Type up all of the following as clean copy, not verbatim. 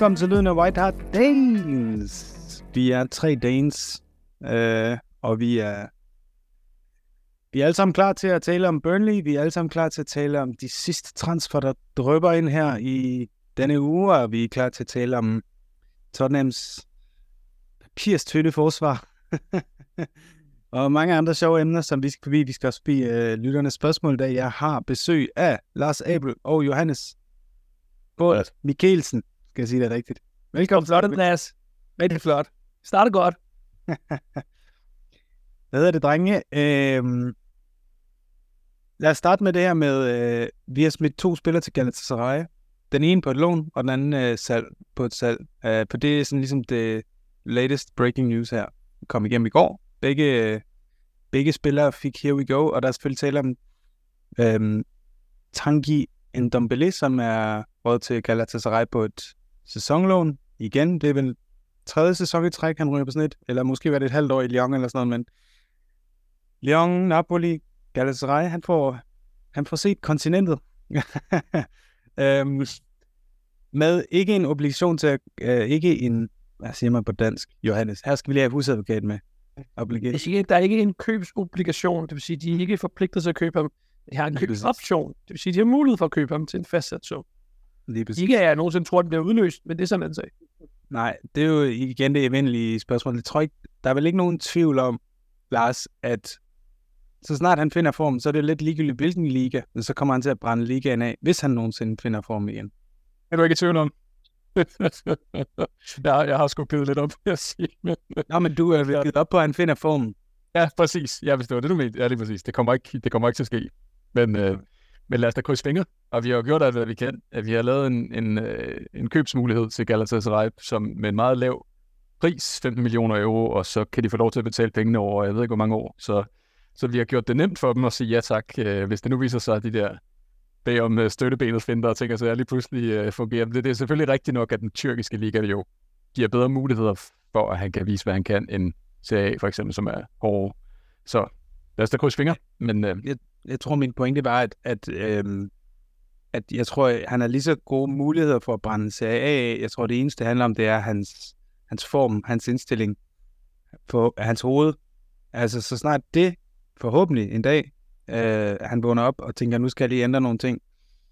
Velkommen til Lyden af White Hart Danes. Vi er 3 Danes, og vi er alle sammen klar til at tale om Burnley. Vi er alle sammen klar til at tale om de sidste transfer, der drypper ind her i denne uge, og vi er klar til at tale om Tottenhams papirstøtte forsvar. Og mange andre sjove emner, som vi skal forbi. Vi skal også forbi lytternes spørgsmål, da jeg har besøg af Lars Abel og Johannes Båd Mikkelsen. Skal jeg sige det rigtigt? Velkommen. Flot, Andreas. Rigtig flot. Starter godt. Hvad hedder det, drenge? Lad os starte med det her med, vi har smidt 2 spillere til Galatasaray. Den ene på et lån, og den anden salg på et salg. På det er sådan ligesom det latest breaking news her. Kom igennem i går. Begge spillere fik here we go, og der er selvfølgelig tale om Tanguy Ndombele, som er råd til Galatasaray på et sæsonlån. Igen, det er vel 3. sæson i træk, han ryger på sådan et, eller måske var det et halvt år i Lyon eller sådan noget, men Lyon, Napoli, Galatasaray, han får set kontinentet. Med ikke en obligation til ikke en, hvad siger man på dansk, Johannes, her skal vi lige have husadvokat med. Der er ikke en købsobligation, det vil sige, de er ikke forpligtet til at købe ham. De har en købsoption, det vil sige, de har mulighed for at købe ham til en fastsat sum. Ikke at jeg nogensinde tror, at den bliver udløst, men det er sådan en sag. Nej, det er jo igen det evindelige spørgsmål. Jeg tror ikke, der er vel ikke nogen tvivl om, Lars, at så snart han finder form, så er det lidt ligegyldigt hvilken liga, men så kommer han til at brænde ligaen af, hvis han nogensinde finder form igen. Er du ikke i tvivl om? Jeg har sgu givet lidt op, jeg sige. Nå, men du er givet op på, at han finder formen. Ja, præcis. Ja, hvis det var det, du mente. Ja, lige præcis. Det kommer ikke til at ske. Men lad os da krydse fingre. Og vi har jo gjort alt, hvad vi kan. Vi har lavet en købsmulighed til Galatasaray, som med en meget lav pris, 15 millioner euro, og så kan de få lov til at betale pengene over, jeg ved ikke hvor mange år. Så vi har gjort det nemt for dem at sige ja tak, hvis det nu viser sig, at de der bag om støttebenet finder og tænker, så jeg lige pludselig fungerer. Det er selvfølgelig rigtigt nok, at den tyrkiske liga jo giver bedre muligheder for, at han kan vise, hvad han kan, end Serie A for eksempel, som er hårde. Så lad os da krydse fingre. Men jeg tror, min pointe var, at jeg tror, at han har lige så gode muligheder for at brænde Serie A af. Jeg tror, det eneste, det handler om, det er hans form, hans indstilling på hans hoved. Altså, så snart det forhåbentlig en dag, han vågner op og tænker, nu skal jeg lige ændre nogle ting,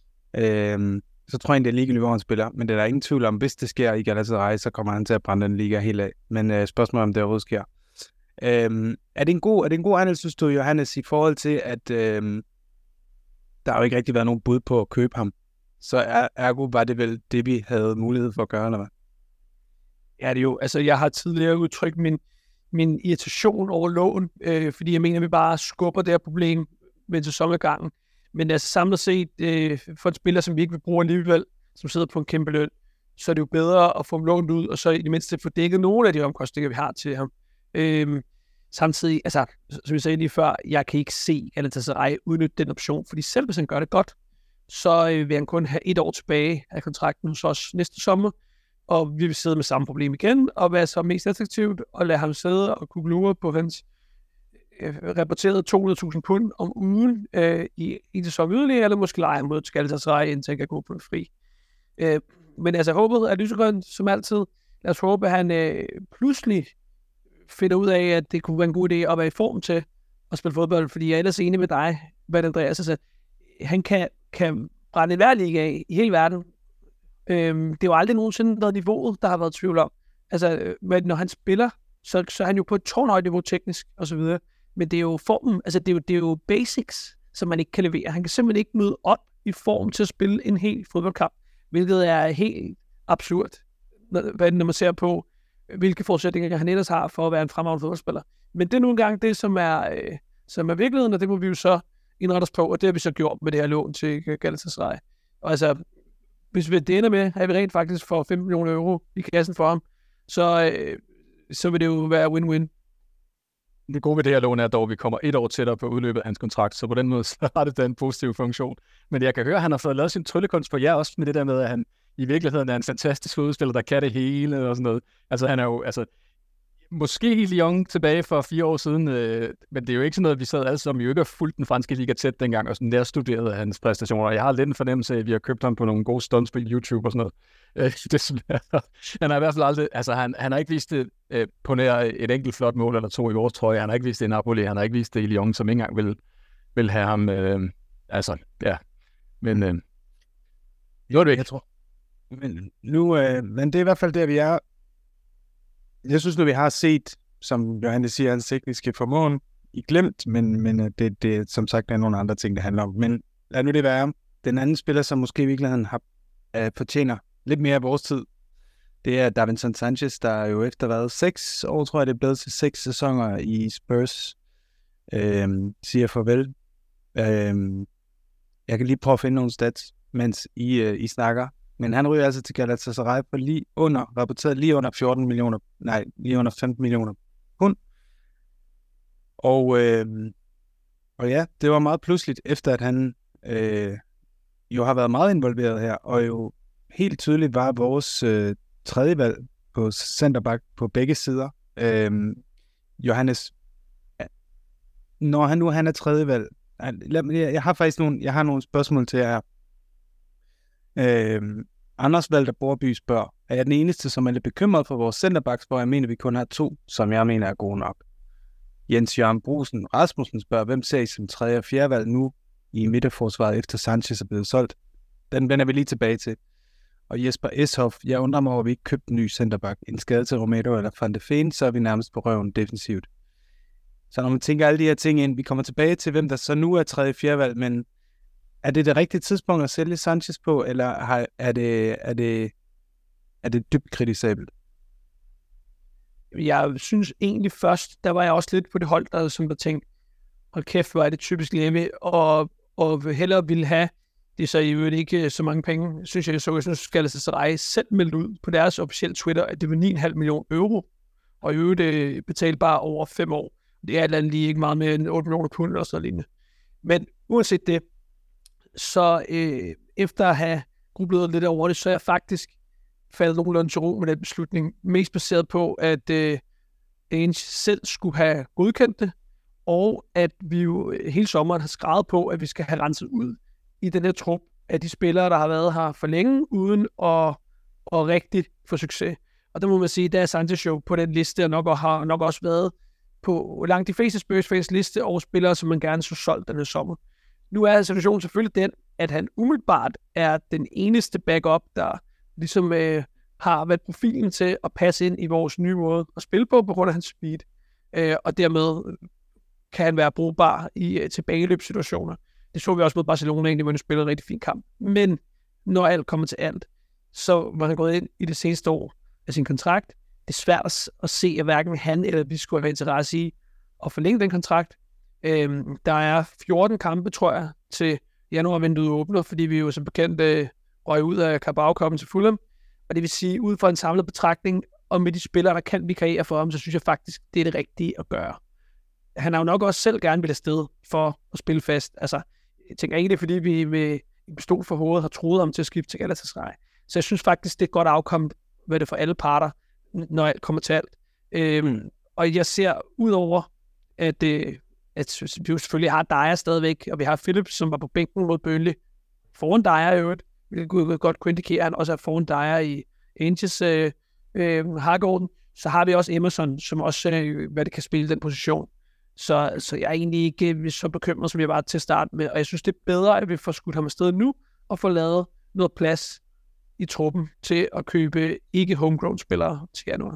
så tror jeg, det er ligegyldigt, hvor han spiller. Men det er der ingen tvivl om, hvis det sker i Galatasaray, så kommer han til at brænde den liga helt af. Men spørgsmålet om det overhovedet sker. Er det en god handel, synes du, Johannes, i forhold til, at der har jo ikke rigtig været nogen bud på at købe ham? Så ergo var det vel det, vi havde mulighed for at gøre, eller hvad? Ja, det er jo. Altså, jeg har tidligere udtrykt min irritation over lån, fordi jeg mener, at vi bare skubber det her problem ved sæsonadgangen. Men altså samlet set, for en spiller, som vi ikke vil bruge alligevel, som sidder på en kæmpe løn, så er det jo bedre at få ham lånt ud, og så i det mindste få dækket nogle af de omkostninger, vi har til ham. Samtidig, altså, som jeg sagde lige før, jeg kan ikke se Galatasaray udnytte den option, fordi selv hvis han gør det godt, så vil han kun have 1 år tilbage af kontrakten hos os næste sommer, og vi vil sidde med samme problem igen, og være så mest attraktivt, og lade ham sidde og kunne glure på hans rapporterede 200.000 pund om ugen i en sæson yderligere, eller måske lege mod Galatasaray, indtil han kan gå på en fri. Men altså, håbet er lysegrønt, som altid. Lad os håbe, at han pludselig finder ud af, at det kunne være en god idé at være i form til at spille fodbold, fordi jeg er ellers enig med dig, hvad Andreas har sagt. Han kan brænde hver liga af i hele verden. Det er jo aldrig nogensinde været niveauet, der har været tvivl om. Altså, men når han spiller, så er han jo på et tårnhøjt niveau teknisk og så videre. Men det er jo formen, altså det er jo basics, som man ikke kan levere. Han kan simpelthen ikke møde op i form til at spille en hel fodboldkamp, hvilket er helt absurd, når man ser på, hvilke forudsætninger han ellers har for at være en fremragende fodboldspiller. Men det er nu engang det, som er virkeligheden, og det må vi jo så indrette os på, og det har vi så gjort med det her lån til Galatasaray. Og altså, hvis vi det ender med, at vi rent faktisk får 15 millioner euro i kassen for ham, så vil det jo være win-win. Det gode ved det her lån er dog, at vi kommer 1 år tættere på udløbet af hans kontrakt, så på den måde så har det da en positiv funktion. Men jeg kan høre, at han har fået lavet sin tryllekunst på jer også med det der med, at han i virkeligheden er en fantastisk fodspiller, der kan det hele og sådan noget. Altså han er jo, altså måske Lyon tilbage for 4 år siden, men det er jo ikke sådan noget, vi sad alle sammen jo ikke har fulgt den franske liga tæt dengang, og sådan der studerede hans præstationer. Jeg har lidt en fornemmelse af, at vi har købt ham på nogle gode stunts på YouTube og sådan noget. Han har i hvert fald aldrig, altså han har ikke vist det på nær et enkelt flot mål eller 2 i vores trøje. Han har ikke vist det i Napoli, han har ikke vist det i Lyon, som ikke engang vil have ham, altså, ja. Men nu er det ikke. Jeg tror. Men det er i hvert fald der, vi er. Jeg synes nu, vi har set, som Johannes siger, hans tekniske formåen i glemt, men det som sagt er nogle andre ting, det handler om. Men lad nu det være. Den anden spiller, som måske i virkeligheden fortjener lidt mere af vores tid, det er Davinson Sanchez, der jo efter 6 år, tror jeg, det er blevet til 6 sæsoner i Spurs, siger farvel. Jeg kan lige prøve at finde nogle stats, mens I snakker. Men han ryger altså til Galatasaray for rapporteret lige under 15 millioner pund. Og ja, det var meget pludseligt, efter at han jo har været meget involveret her, og jo helt tydeligt var vores tredje valg på centerback på begge sider. Johannes, når han er tredje valg, jeg har faktisk nogle spørgsmål til jer. Anders Valter Borby spørger, er jeg den eneste, som er lidt bekymret for vores centerbacks, hvor jeg mener, vi kun har 2, som jeg mener er gode nok? Jens Jørgen Brusen Rasmussen spørger, hvem ser I som 3. og 4. valg nu i midterforsvaret, efter Sanchez er blevet solgt? Den vender vi lige tilbage til. Og Jesper Eshoff, jeg undrer mig over, at vi ikke købte en ny centerback. En skade til Romero eller Van de Ven, så er vi nærmest på røven defensivt. Så når man tænker alle de her ting ind, vi kommer tilbage til, hvem der så nu er 3. og 4. valg, men er det rigtige tidspunkt at sælge Sanchez på, eller er det dybt kritisabelt? Jeg synes egentlig først, der var jeg også lidt på det hold, der tænkte, hold kæft, hvor er det typisk Leve, og hellere ville have, det er så i øvrigt ikke så mange penge, synes jeg synes Galatasaray selv meldte ud på deres officielle Twitter, at det var 9,5 millioner euro, og i øvrigt betalt bare over 5 år. Det er et eller andet lige ikke meget mere end 8 millioner pund eller sådan lignende. Men uanset det, så efter at have grublet lidt over det, så er jeg faktisk faldet nogenlunde til ro med den beslutning, mest baseret på, at Ainge selv skulle have godkendt det, og at vi jo hele sommeren har skrevet på, at vi skal have renset ud i den her trup af de spillere, der har været her for længe, uden at rigtig få succes. Og der må man sige, der er Sanchez jo på den liste, og har nok også været på langt de fleste Spurs-fans liste over spillere, som man gerne så solgt denne sommer. Nu er situationen selvfølgelig den, at han umiddelbart er den eneste backup, der ligesom har været profilen til at passe ind i vores nye måde at spille på grund af hans speed. Og dermed kan han være brugbar i tilbageløbssituationer. Det så vi også mod Barcelona, egentlig, hvor han spillede en rigtig fin kamp. Men når alt kommer til alt, så var han gået ind i det seneste år af sin kontrakt. Det er svært at se, at hverken han eller vi skulle have interesse i at forlænge den kontrakt. Der er 14 kampe, tror jeg, til januarvinduet åbner, fordi vi jo som bekendt røg ud af Carabao-cupen til Fulham. Og det vil sige, ud fra en samlet betragtning, og med de spillere, der kan vikariere for ham, så synes jeg faktisk, det er det rigtige at gøre. Han har jo nok også selv gerne vil afsted for at spille fast. Altså, jeg tænker ikke, det er fordi, vi med en pistol for hovedet har troet ham til at skifte til Galatasaray. Så jeg synes faktisk, det er et godt afkom, hvad det for alle parter, når alt kommer til alt. Og jeg ser ud over, at vi jo selvfølgelig har Dyer stadigvæk, og vi har Phillips, som var på bænken mod Burnley, foran Dyer i øvrigt, hvilket godt kunne indikere, at han også er foran Dyer i Ainges Hargården. Så har vi også Emerson, som også hvad det kan spille den position. Så jeg er egentlig ikke så bekymret, som jeg var til at starte med, og jeg synes, det er bedre, at vi får skudt ham afsted nu, og får lavet noget plads i truppen til at købe ikke homegrown spillere til januar.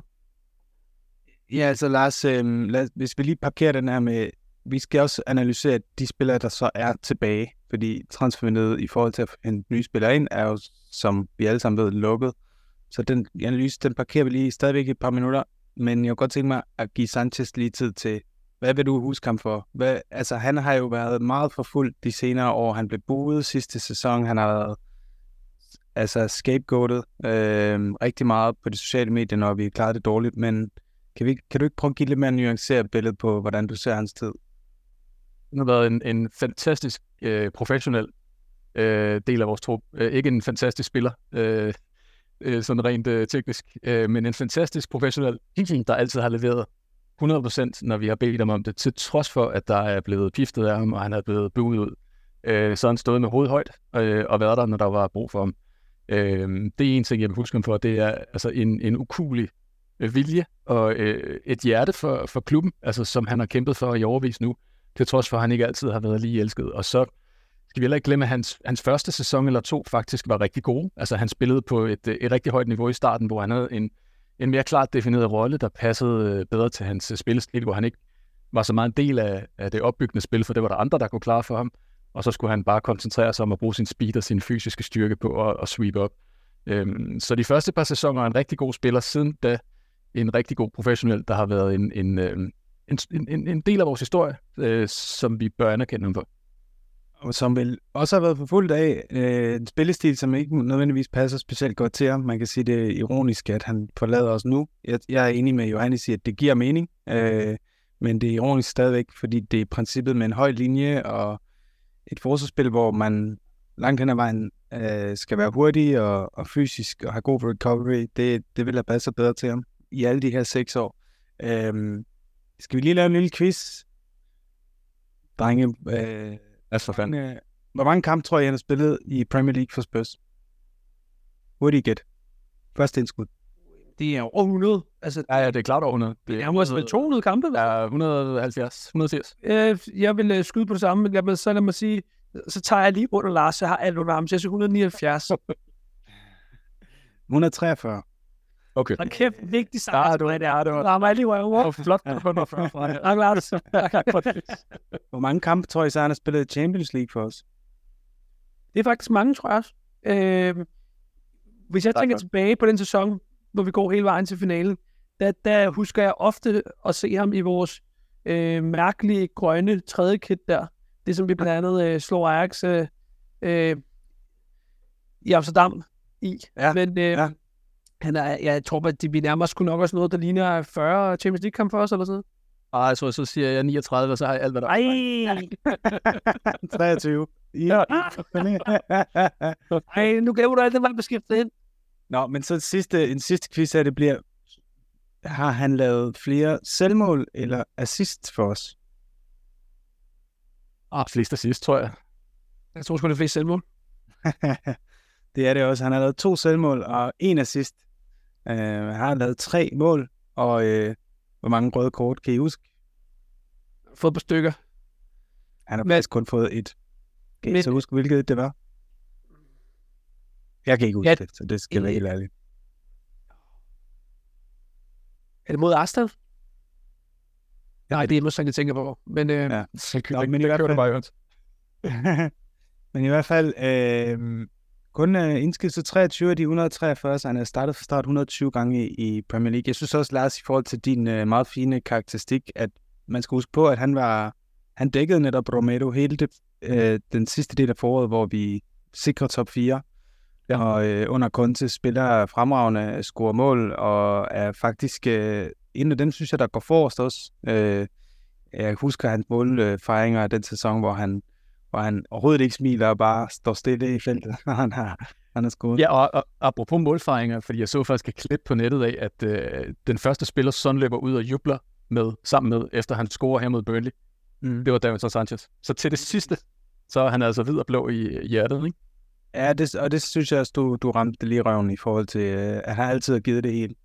Ja, altså Lars, hvis vi lige parkerer den her med, vi skal også analysere de spillere, der så er tilbage, fordi transfervinduet i forhold til at hente nye spillere ind, er jo, som vi alle sammen ved, lukket. Så den analyse, den parkerer vi lige stadigvæk et par minutter, men jeg kunne godt tænke mig at give Sanchez lige tid til, hvad vil du huske ham for? Altså, han har jo været meget forfulgt de senere år. Han blev buet sidste sæson. Han har været scapegoatet rigtig meget på de sociale medier, når vi klarede det dårligt. Men kan du ikke prøve at give lidt mere nuanceret billede på, hvordan du ser hans tid? Han har været en fantastisk professionel del af vores trup. Ikke en fantastisk spiller. sådan rent teknisk. Men en fantastisk professionel, der altid har leveret 100%, når vi har bedt ham om det, til trods for, at der er blevet piftet af ham, og han er blevet buet ud. Så han stået med hovedet højt og været der, når der var brug for ham. Det er en ting, jeg vil huske ham for, det er altså en ukuelig vilje og et hjerte for klubben, altså som han har kæmpet for i overvis nu, til trods for, at han ikke altid har været lige elsket. Og så skal vi heller ikke glemme, at hans første sæson eller 2 faktisk var rigtig gode. Altså han spillede på et rigtig højt niveau i starten, hvor han havde en mere klart defineret rolle, der passede bedre til hans spillestil, hvor han ikke var så meget en del af det opbyggende spil, for det var der andre, der kunne klare for ham. Og så skulle han bare koncentrere sig om at bruge sin speed og sin fysiske styrke på at sweep op. Så de første par sæsoner er en rigtig god spiller, siden da en rigtig god professionel, der har været en del af vores historie, som vi bør anerkende ham for. Og som vel også har været forfulgt af en spillestil, som ikke nødvendigvis passer specielt godt til ham. Man kan sige, det er ironisk, at han forlader os nu. Jeg er enig med Johannes i, at det giver mening, men det er ironisk stadigvæk, fordi det er princippet med en høj linje og et forsvarsspil, hvor man langt hen ad vejen skal være hurtig og fysisk og have god recovery. Det vil have passet bedre til ham i alle de her 6 år. Skal vi lige lave en lille quiz? Drenge, hvor mange kampe tror jeg, han har spillet i Premier League for Spurs? Hurtigt gæt. Første indskud. Det er over 100. Altså, ja, det er klart over 100. Det er måske 200 kampe. Ja, 170, 180. Jeg vil skyde på det samme, men lad mig sige, så tager jeg lige rundt og Lars, jeg har alt under ham, så jeg siger 179. 143. Okay. Og kæft, vigtig sagt. Ja, du rammer lige røver. Flot. 140 fra her. Tak, Lars. Hvor mange kampe tror I så, han har spillet Champions League for os? Det er faktisk mange, tror jeg også. Hvis jeg tænker tilbage på den sæson, hvor vi går hele vejen til finalen, der husker jeg ofte at se ham i vores mærkelige grønne tredje kit der. Det som vi blandt andet slår Ajax i Amsterdam i. Ja, men jeg tror, at vi nærmest skulle nok også noget, der ligner 40 Champions League-kamp for os, eller sådan noget. Så siger jeg 39, og så har jeg alt, hvad der er. 23. Ja. Ej, nu glemmer du alt, det var beskæftiget ind. Nå, men så en sidste quiz her, det bliver, har han lavet flere selvmål eller assist for os? Flest assist, tror jeg. Jeg tror sgu, det er flest selvmål. Det er det også. Han har lavet 2 selvmål og 1 assist. Han har lavet 3 mål, og hvor mange røde kort kan I huske? Fået på stykker. Han har faktisk kun fået 1. Kan I så huske, hvilket det var? Jeg kan ikke huske det, så det skal være helt ærligt. Er det mod Arsenal? Nej, det er måske, jeg tænker på. Men, men i hvert fald... men i hvert fald... kun indskiftet 23 af de 143, så han har startet fra start 120 gange i Premier League. Jeg synes også, Lars, i forhold til din meget fine karakteristik, at man skal huske på, at han dækkede netop Romero hele den sidste del af foråret, hvor vi sikrer top 4. Ja. Og under Conte spiller fremragende, scorer mål, og er faktisk en af dem, synes jeg, der går forrest også. Jeg husker hans målfejringer af den sæson, hvor han overhovedet ikke smiler og bare står stille i feltet, når han har scoret. Ja, og apropos målfejringer, fordi jeg så faktisk et klip på nettet af, at den første spiller, sådan løber ud og jubler sammen med, efter han scorer her mod Burnley. Det var Davinson Sanchez. Så til det sidste, så er han altså hvid og blå i hjertet, ikke? Ja, det synes jeg også, du ramte lige røven i forhold til, at han altid har givet det helt.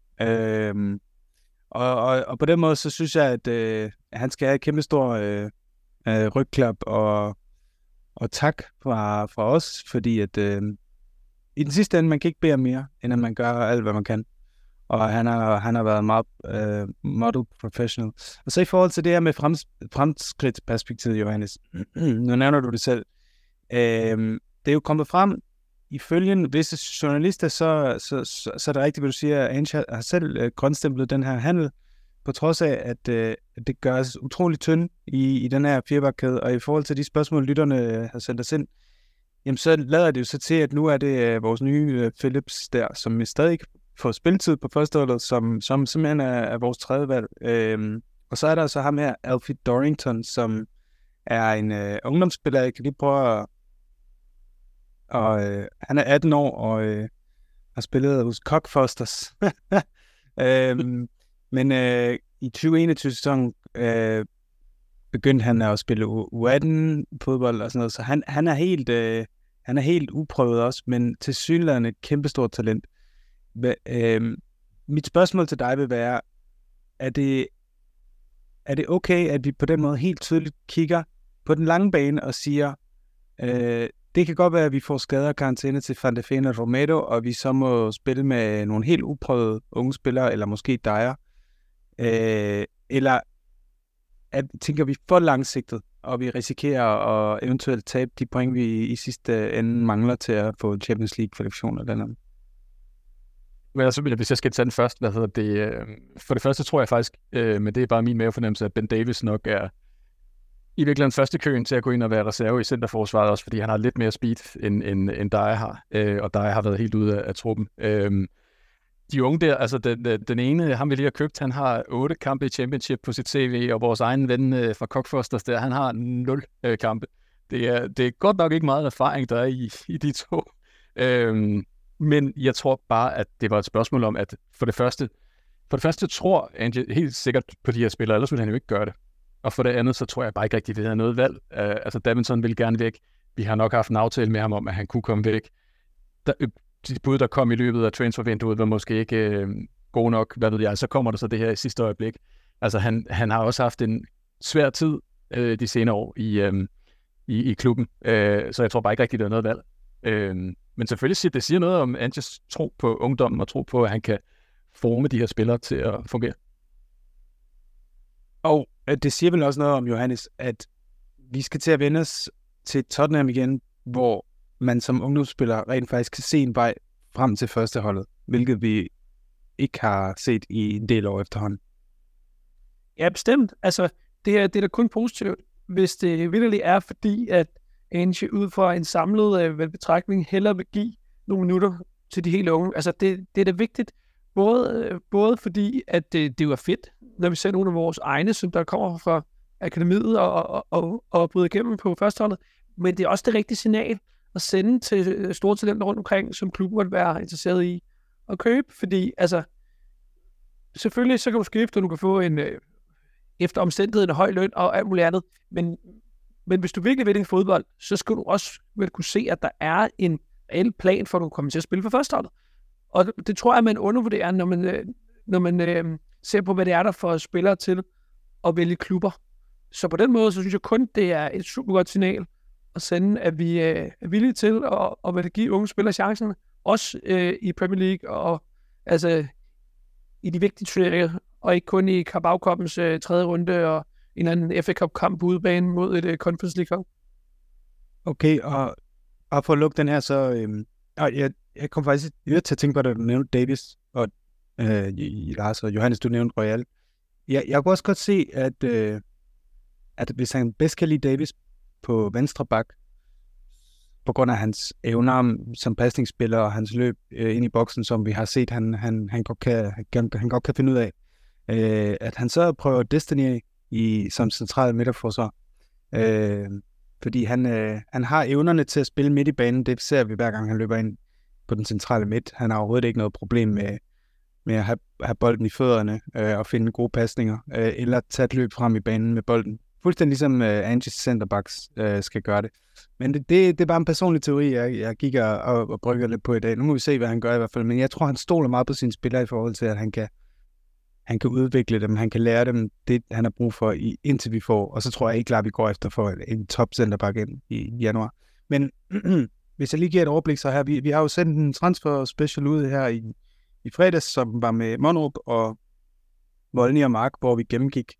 Og på den måde, så synes jeg, at han skal have et kæmpe stor rygklap og tak fra os, fordi at i den sidste ende, man kan ikke bede om mere, end at man gør alt, hvad man kan. Og han har været meget model professional. Og så i forhold til det her med fremskridtsperspektivet, Johannes, nu nævner du det selv, det er jo kommet frem, ifølge visse journalister, så er det rigtigt, hvad du siger, at Ange har selv grønstemplet den her handel, på trods af, at det gøres utroligt tynd i den her firebakkæde, og i forhold til de spørgsmål, lytterne har sendt os ind, jamen så lader det jo så til, at nu er det vores nye Phillips der, som stadig får spilletid på førsteholdet, som simpelthen er vores tredje valg. Og så er der så ham her, Alfie Dorrington, som er en ungdomsspiller. Jeg kan lige prøve at... Og han er 18 år og har spillet hos Cockfosters. Men i 2021-sæsonen begyndte han at spille U18-fodbold og sådan noget, så han er helt uprøvet også, men tilsyneladende et kæmpestort talent. Mit spørgsmål til dig vil være, er det okay, at vi på den måde helt tydeligt kigger på den lange bane og siger, det kan godt være, at vi får skader og karantæne til Van de Ven og Romero, og vi så må spille med nogle helt uprøvede unge spillere, eller måske Dyer. Eller tænker vi for langsigtet, og vi risikerer at eventuelt tabe de point, vi i sidste ende mangler til at få Champions League-kvalifikationer eller noget. Men altså, hvis jeg skal tage den først, for det første tror jeg faktisk, men det er bare min mavefornemmelse, at Ben Davies nok er i virkeligheden første køen til at gå ind og være reserve i centerforsvaret, også fordi han har lidt mere speed, end Dyer har, og Dyer har været helt ude af truppen. De unge der, altså den ene, ham vi lige har købt, han har 8 kampe i Championship på sit CV, og vores egen ven fra Cockfosters der, han har 0 kampe. Det er godt nok ikke meget erfaring, der er i de to. Men jeg tror bare, at det var et spørgsmål om, at for det første tror Ange helt sikkert på de her spillere, ellers ville han jo ikke gøre det. Og for det andet, så tror jeg bare ikke rigtigt, at vi havde noget valg. Altså Davinson ville gerne væk. Vi har nok haft en aftale med ham om, at han kunne komme væk. De bud, der kom i løbet af transfervinduet, var måske ikke gode nok. Hvad ved jeg, så kommer der så det her i sidste øjeblik. Altså han har også haft en svær tid de senere år i klubben. Så jeg tror bare ikke rigtigt, at der er noget valg. Men selvfølgelig det siger noget om Anges tro på ungdommen og tro på, at han kan forme de her spillere til at fungere. Og det siger vel også noget om, Johannes, at vi skal til at vende os til Tottenham igen, hvor man som ungdomsspiller rent faktisk kan se en vej frem til førsteholdet, hvilket vi ikke har set i en del år efterhånden. Ja, bestemt. Altså, det er da kun positivt, hvis det virkelig er, fordi at Ange ud fra en samlet betragtning hellere vil give nogle minutter til de helt unge. Altså, det er da vigtigt, både fordi, at det jo er fedt, når vi ser nogle af vores egne, som der kommer fra akademiet og bryder igennem på førsteholdet, men det er også det rigtige signal at sende til store talenter rundt omkring, som klubben måtte være interesseret i at købe, fordi altså, selvfølgelig så kan du skifte, og du kan få en efter omstændigheden en høj løn og alt muligt andet, men hvis du virkelig vil i fodbold, så skal du også vel kunne se, at der er en reel plan for, at du kommer til at spille for førsteholdet. Og det tror jeg, man undervurderer, når man ser på, hvad det er, der får spillere til at vælge klubber. Så på den måde, så synes jeg kun, det er et super godt signal at sende, at vi er villige til at give unge spillere chancerne, også i Premier League og altså i de vigtige turneringer, og ikke kun i Carabao Cup'ens tredje runde og en eller anden FA Cup-kamp på udebane mod et Conference League-hold. Okay, og for at lukke den her, så jeg kom faktisk til at tænke på, at du nævnte Davis, og Lars og Johannes, du nævnte Royal. Jeg kunne også godt se, at hvis han bedst kan lide Davis på venstre bak, på grund af hans evner som pasningsspiller og hans løb ind i boksen, som vi har set, han godt kan finde ud af, at han så prøver Destiny som central midterforsvar. Fordi han har evnerne til at spille midt i banen. Det ser vi hver gang han løber ind på den centrale midt. Han har overhovedet ikke noget problem med at have bolden i fødderne og finde gode pasninger, eller tage et løb frem i banen med bolden. Fuldstændig ligesom Anges centerbacks skal gøre det. Men det er bare en personlig teori, jeg gik og brygger lidt på i dag. Nu må vi se, hvad han gør i hvert fald. Men jeg tror, han stoler meget på sine spillere i forhold til, at han kan udvikle dem, han kan lære dem det, han har brug for, indtil vi får. Og så tror jeg ikke klart, vi går efter for en top centerback ind i januar. Men hvis jeg lige giver et overblik, så her, vi har jo sendt en transfer special ud her i fredags, som var med Monrup og Volny og Mark, hvor vi gennemgik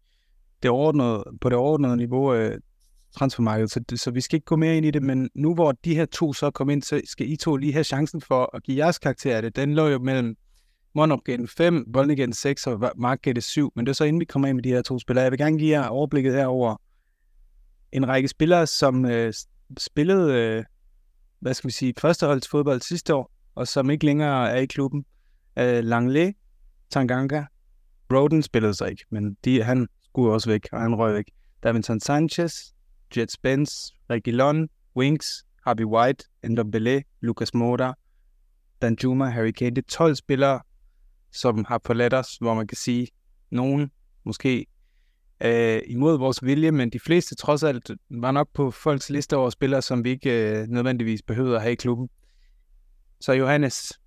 på det overordnede niveau transfermarkedet, så vi skal ikke gå mere ind i det, men nu hvor de her to så kom ind, så skal I to lige have chancen for at give jeres karakter af det. Den lå jo mellem Monrup gav den 5, Volny gav den 6, og Mark gav det 7, men det er så inden vi kommer ind med de her to spillere. Jeg vil gerne give jer overblikket her over en række spillere, som spillede, førsteholdsfodbold sidste år, og som ikke længere er i klubben. Langley, Tanganga, Broden spillede sig ikke, men han skulle også væk, og han røg væk. Davinson Sanchez, Jet Spence, Reguilon, Winks, Harvey White, Ndombele, Lucas Moura, Danjuma, Harry Kane. Det er 12 spillere, som har forladt os, hvor man kan sige, nogen måske imod vores vilje, men de fleste trods alt var nok på folks liste over spillere, som vi ikke nødvendigvis behøvede at have i klubben. Så Johannes,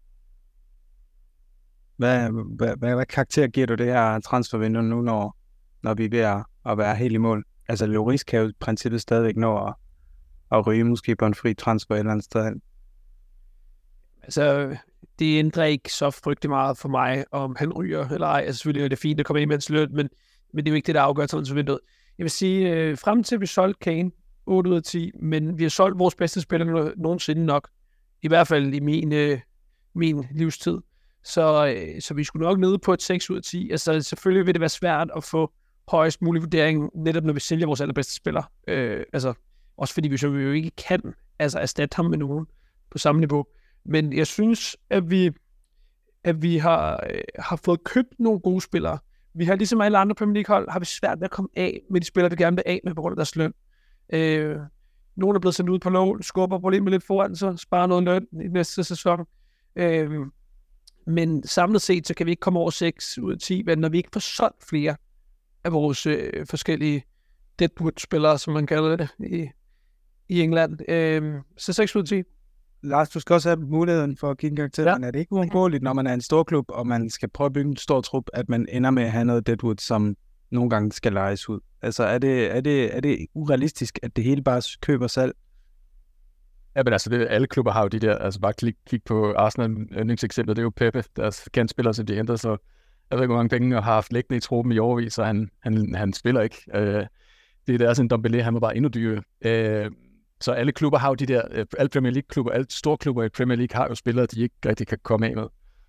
hvad karakter giver du det her transfervindue nu, når vi er ved at være helt i mål? Altså, Lloris kan jo i princippet stadigvæk nå at ryge måske på en fri transfer et eller andet sted hen. Altså, det ændrer ikke så frygtelig meget for mig, om han ryger eller ej. Altså, selvfølgelig er det fint at komme ind med hans løn, men det er jo ikke det, der afgør transfervinduet. Jeg vil sige, frem til vi solgte Kane, 8 ud af 10, men vi har solgt vores bedste spiller nogensinde nok. I hvert fald i min livstid. Så vi skulle nok nede på et 6 ud af 10. Altså, selvfølgelig vil det være svært at få højest mulig vurdering, netop når vi sælger vores allerbedste spiller. Altså, også fordi vi jo ikke kan erstatte ham med nogen på samme niveau. Men jeg synes, at vi har fået købt nogle gode spillere. Vi har ligesom alle andre Premier League-hold, har vi svært ved at komme af med de spillere, vi gerne vil af med på grund af deres løn. Nogle er blevet sendt ud på lån, skubber problemet lidt foran sig, sparer noget løn i næste sæson. Men samlet set, så kan vi ikke komme over 6 ud af 10, men når vi ikke får solgt flere af vores forskellige deadwood-spillere, som man kalder det i England. Så 6 ud af 10. Lars, du skal også have muligheden for at give en karakter, ja. Men er det ikke uundgåeligt, når man er en stor klub, og man skal prøve at bygge en stor trup, at man ender med at have noget deadwood, som nogle gange skal lejes ud? Altså, er det urealistisk, at det hele bare køber salg? Ja, men altså, alle klubber har jo de der, altså bare kig på Arsenal yndlingseksemplet, det er jo Pepe, deres kendspillere, som de henter, så jeg ved ikke, hvor mange penge har haft liggende i truppen i årevis, så han spiller ikke. Det er deres en Dombele, han var bare endnu dyrere. Så alle klubber har jo de der, alle Premier League-klubber, alle store klubber i Premier League har jo spillere, de ikke rigtig kan komme af med.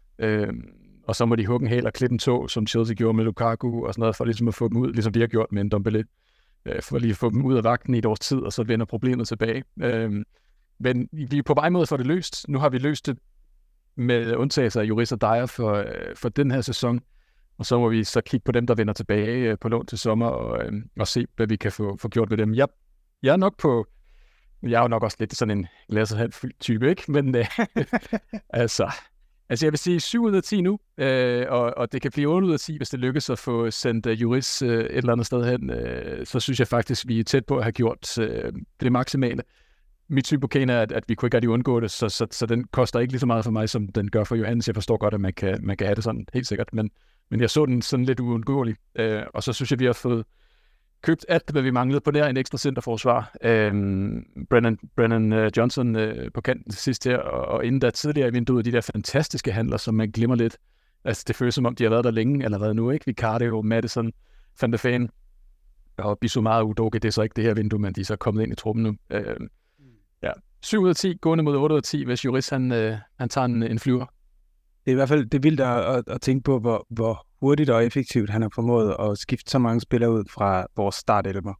Og så må de hugge en hæl og klippe en tog, som Chelsea gjorde med Lukaku og sådan noget, for ligesom at få dem ud, ligesom de har gjort med en Dombele. For lige at få dem ud af vagten i et års tid, og så vender problemet tilbage. Men vi er på vej mod at få det løst. Nu har vi løst det med undtagelse af Lloris og Dyer for den her sæson. Og så må vi så kigge på dem, der vender tilbage på lån til sommer, og se, hvad vi kan få gjort ved dem. Jeg er nok på... Jeg er jo nok også lidt sådan en glasset halvt fyldt type, ikke? Men altså, jeg vil sige 7 ud af 10 nu, og det kan blive 8 ud af 10, hvis det lykkes at få sendt Lloris et eller andet sted hen. Så synes jeg faktisk, vi er tæt på at have gjort det maksimale. Mit syn på Kane er, at vi kunne ikke rigtig undgå det, så den koster ikke lige så meget for mig, som den gør for Johannes. Jeg forstår godt, at man kan have det sådan, helt sikkert, men jeg så den sådan lidt uundgåelig. Og så synes jeg, vi har fået købt alt, hvad vi manglede på der, en ekstra centerforsvar. Brennan Johnson på kanten til sidst her, og inden der tidligere i vinduet, de der fantastiske handler, som man glemmer lidt. Altså, det føles som om, de har været der længe allerede nu, ikke? Vicario, Madison, Van der Ven og Bissouma og Udoke, det er så ikke det her vindue, men de er så kommet ind i truppen nu. Ja. 7 ud af 10, gående mod 8 ud af 10, hvis Lloris han tager en flyver. Det er i hvert fald det er vildt at tænke på, hvor hurtigt og effektivt han har formået at skifte så mange spillere ud fra vores startelver.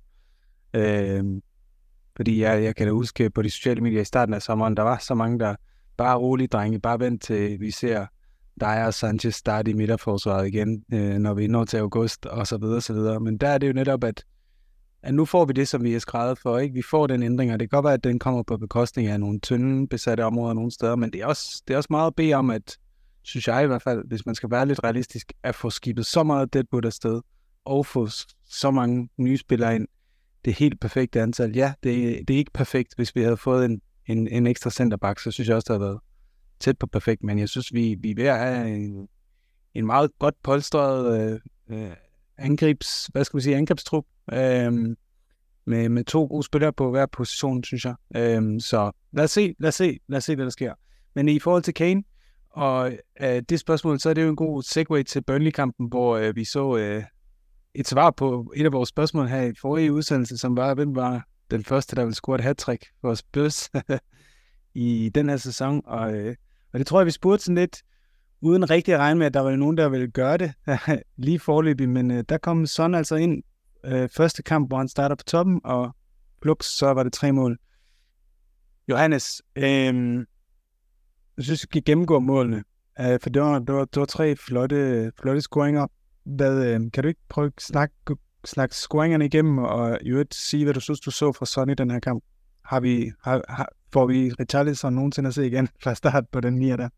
Fordi jeg kan da huske på de sociale medier i starten af sommeren, der var så mange, der bare roligt, drenge, bare vent til vi ser Dyer og Sanchez starte i midterforsvaret igen, når vi når til august, og så videre, så videre. Men der er det jo netop, at nu får vi det, som vi er skrevet for, ikke? Vi får den ændring, og det kan godt være, at den kommer på bekostning af nogle tynde besatte områder nogle steder, men det er også meget at bede om, at, synes jeg i hvert fald, hvis man skal være lidt realistisk, at få skibet så meget deadwood afsted, og få så mange nye spillere ind, det helt perfekte antal. Ja, det er ikke perfekt, hvis vi havde fået en ekstra centerback, så synes jeg også, det havde været tæt på perfekt, men jeg synes, vi er ved at have en meget godt polstret angrebstrup, med 2 gode spillere på hver position, synes jeg. Så lad os se, hvad der sker. Men i forhold til Kane, og det spørgsmål, så er det jo en god segue til Burnley-kampen, hvor vi så et svar på et af vores spørgsmål her i forrige udsendelse, som var, hvem var den første, der ville score et hat-trick for Spurs i den her sæson. Og det tror jeg, vi spurgte sådan lidt, uden rigtig at regne med, at der var nogen, der ville gøre det lige forløbig, men der kom Son altså ind første kamp, hvor han starter på toppen, og pluks, så var det 3 mål. Johannes, jeg synes, vi kan gennemgå målene, for det var 3 flotte scoringer. Kan du ikke prøve at snakke scoringerne igennem, og i øvrigt sige, hvad du synes, du så fra Son i den her kamp? Får vi Richarlison nogensinde at se igen fra start på den 9'er der?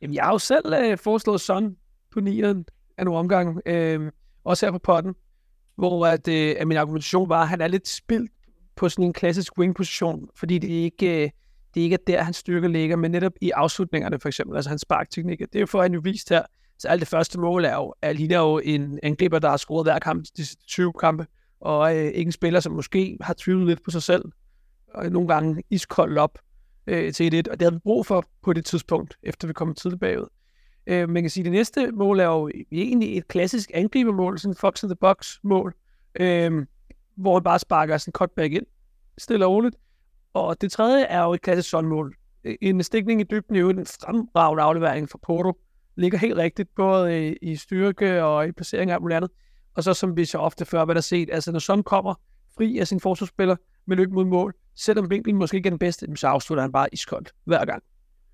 Jamen, jeg har jo selv foreslået Son på 9'eren af nogle omgange, også her på potten, hvor at min argumentation var, at han er lidt spildt på sådan en klassisk wing-position, fordi det ikke er der, hans styrke ligger, men netop i afslutningerne for eksempel, altså hans sparkteknik. Det er jo for, han jo vist her, så alt det første mål ligner jo en angriber, der har scoret hver kamp, de 20 kampe, og ikke en spiller, som måske har tvivlet lidt på sig selv, og nogle gange iskoldt op til 1-1, og det havde vi brug for på det tidspunkt, efter vi kom tidligt bagud. Man kan sige, at det næste mål er jo egentlig et klassisk angribermål, sådan en Fox in the Box mål, hvor han bare sparker sådan en cutback ind, stille og roligt. Og det tredje er jo et klassisk Son-mål. En stikning i dybden er jo en fremragende aflevering fra Porto. Ligger helt rigtigt, både i styrke og i placering og alt muligt andet. Og så som vi så ofte før hvad der set, altså når Son kommer fri af sin forsvarsspiller med løb mod mål, selvom vinklen måske ikke er den bedste, så afslutter han bare iskoldt hver gang.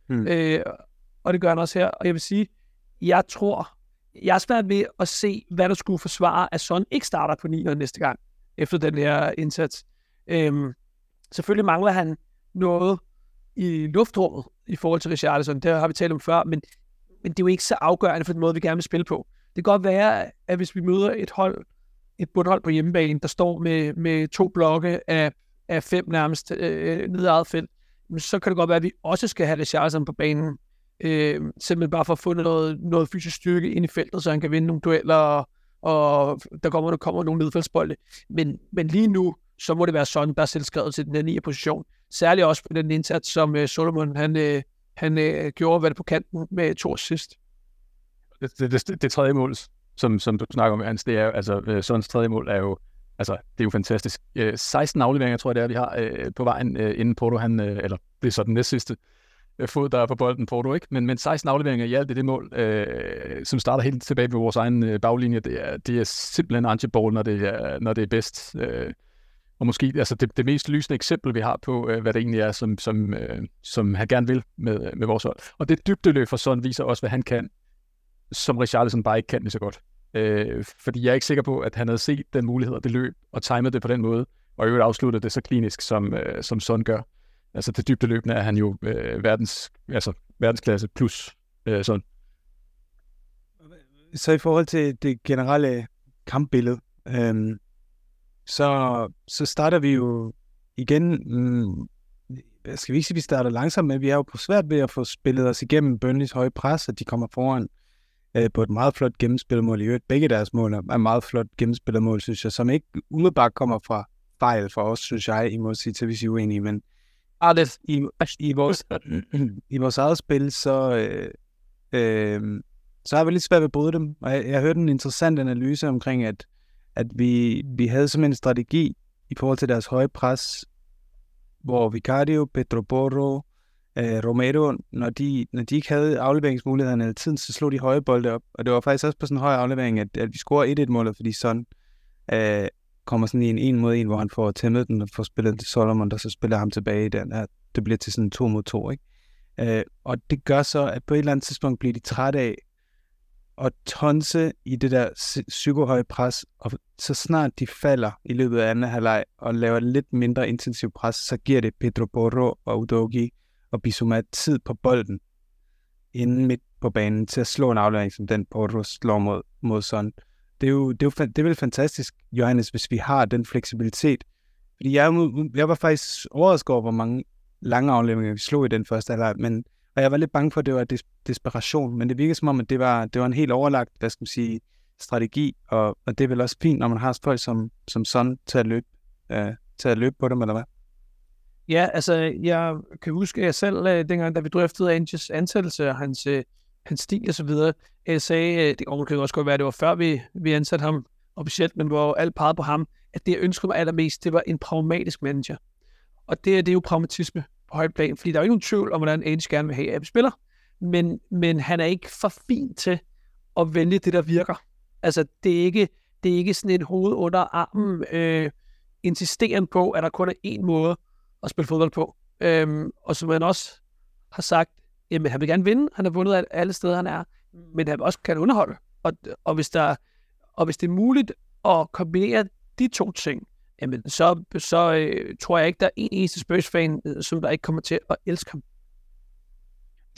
Og det gør han også her. Og jeg vil sige, jeg er svært ved at se, hvad der skulle forsvare, at Son ikke starter på 9'eren næste gang, efter den her indsats. Selvfølgelig mangler han noget i luftrummet i forhold til Richarlison. Det har vi talt om før, men det er jo ikke så afgørende for den måde, vi gerne vil spille på. Det kan godt være, at hvis vi møder et bundhold på hjemmebane, der står med 2 blokke af 5 nærmest nede eget felt, så kan det godt være, at vi også skal have Richarlison på banen, simpelthen bare for at få noget fysisk styrke ind i feltet, så han kan vinde nogle dueller, og der kommer nogle nedfaldsbolde. Men lige nu, så må det være Son, der er selvskrevet til den her 9. position. Særligt også på den indsats, som Solomon han gjorde, hvad det på kanten med 2 assist. Det tredje mål, som du snakker om, Hans, det er jo, altså Sons tredje mål er jo, altså det er jo fantastisk. 16 afleveringer, tror jeg det er, vi har på vejen inden Porto, eller det er så den næstsidste fod, der er på bolden Porto, ikke? Men 16 afleveringer i alt det mål, som starter helt tilbage ved vores egen baglinje, det er simpelthen anti-ball, når det er bedst. Og måske altså det mest lysende eksempel, vi har på, hvad det egentlig er, som han gerne vil med vores hold. Og det dybdeløb for Son viser også, hvad han kan, som Richarlison bare ikke kan lige så godt. Fordi jeg er ikke sikker på, at han havde set den mulighed og det løb, og timet det på den måde, og i øvrigt afsluttet det så klinisk, som Son gør. Altså det dybdeløbende er han jo verdensklasse plus Son. Så i forhold til det generelle kampbillede, så starter vi jo igen, skal vi ikke sige, vi starter langsomt, men vi er jo på svært ved at få spillet os igennem Burnleys høje pres, at de kommer foran på et meget flot gennemspillermål. I øvrigt, begge deres mål er meget flot gennemspillermål, synes jeg, som ikke umiddelbart kommer fra fejl for os, synes jeg, I må sige til, hvis I er uenige, men i vores eget spil, så er vi lidt svært ved at bryde dem, og jeg hørte en interessant analyse omkring, at vi havde simpelthen en strategi i forhold til deres høje pres, hvor Vicario, Pedro Porro, Romero, når de ikke havde afleveringsmulighederne hele tiden, så slog de høje bolde op. Og det var faktisk også på sådan en høj aflevering, at vi scorer 1-1-målet, fordi Son kommer sådan i en 1-mod-1, hvor han får tæmmet den og får spillet til Solomon, der så spiller ham tilbage i den her. Det bliver til sådan en 2-mod-2, ikke? Og det gør så, at på et eller andet tidspunkt bliver de trætte af at tonse i det der psykohøje pres, og så snart de falder i løbet af anden halvleg og laver lidt mindre intensiv pres, så giver det Pedro Porro og Udogi og Bissouma tid på bolden inden midt på banen til at slå en aflevering, som den Porro slår mod Son. Det er vel fantastisk, Johannes, hvis vi har den fleksibilitet. Fordi jeg var faktisk overrasket over, hvor mange lange afleveringer vi slog i den første halvleg, og jeg var lidt bange for, at det var desperation, men det virker som om, at det var en helt overlagt, hvad skal man sige, strategi, og det er vel også fint, når man har folk som Son til at løbe på dem, eller hvad? Ja, altså, jeg kan huske, at jeg selv, dengang, da vi drøftede Anges ansættelse og hans stil og så videre, jeg sagde, det kan også godt være, at det var før vi ansatte ham officielt, men hvor alt pegede på ham, at det, jeg ønskede mig allermest, det var en pragmatisk manager. Og det er jo pragmatisme på højt plan, fordi der er jo ikke nogen tvivl om, hvordan Ange gerne vil have, at vi spiller, men han er ikke for fin til at vælge det, der virker. Altså, det er ikke sådan et hoved under armen, insisteren på, at der kun er én måde at spille fodbold på. Og som han også har sagt, jamen han vil gerne vinde, han har vundet alle steder, han er, men han også kan underholde. Og hvis det er muligt at kombinere de to ting, jamen så tror jeg ikke, der er en eneste Spurs-fan, som der ikke kommer til at elske ham.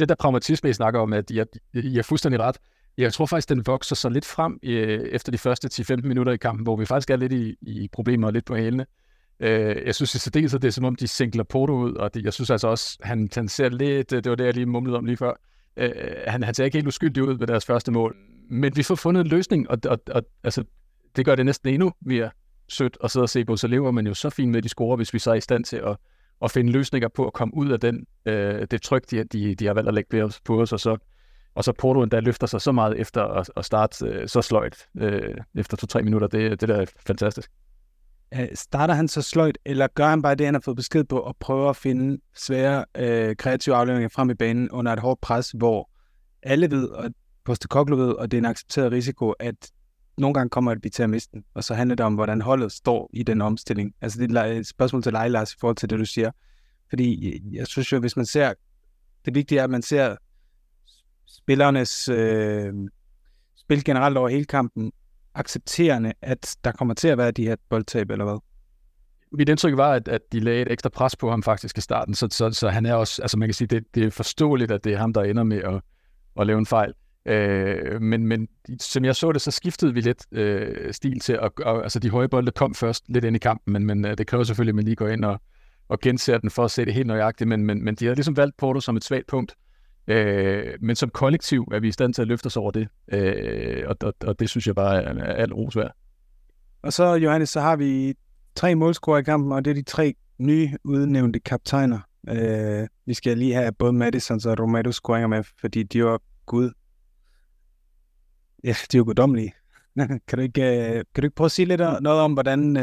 det der pragmatisme, I snakker om, at I er fuldstændig ret. Jeg tror faktisk, den vokser så lidt frem efter de første 10-15 minutter i kampen, hvor vi faktisk er lidt i problemer og lidt på hælene. Jeg synes i særdeleshed, det er som om, de singler Porto ud, og jeg synes altså også, han ser lidt, det var det, jeg lige mumlede om lige før, han ser ikke helt uskyldig ud ved deres første mål, men vi får fundet en løsning, og altså, det gør det næsten endnu mere sødt at sidde og se på, så lever man jo så fint med, at de scorer, hvis vi så er i stand til at finde løsninger på at komme ud af det tryk, de har valgt at lægge på os, og så Porto endda løfter sig så meget efter at starte så sløjt efter 2-3 minutter. Det der er fantastisk. Starter han så sløjt, eller gør han bare det, han har fået besked på, og prøver at finde svære kreative afleveringer frem i banen under et hårdt pres, hvor alle ved, og Postecoglou ved, og det er en accepteret risiko, at nogle gange kommer vi til at miste den, og så handler det om, hvordan holdet står i den omstilling. Altså det er et spørgsmål til dig, Lars, i forhold til det, du siger. Fordi jeg synes jo, hvis man ser, det vigtige er, at man ser spillernes spil generelt over hele kampen, accepterende, at der kommer til at være de her boldtab, eller hvad? Mit indtryk var, at de lagde et ekstra pres på ham faktisk i starten, så han er også, altså man kan sige, det er forståeligt, at det er ham, der ender med at lave en fejl. Men som jeg så det, så skiftede vi lidt stil til, altså de høje bolde kom først lidt ind i kampen, men det kræver selvfølgelig, at man lige går ind og genser den for at se det helt nøjagtigt, men de har ligesom valgt Porto som et svagt punkt. Men som kollektiv er vi i stand til at løfte os over det, og det synes jeg bare er alt ros værd. Og så, Johannes, så har vi 3 målscorer i kampen, og det er de 3 nye udnævnte kaptajner. Vi skal lige have både Maddisons og Romeros scoringer med, fordi de var gud. Ja, de er jo guddommelige. Kan du ikke prøve at sige lidt noget om,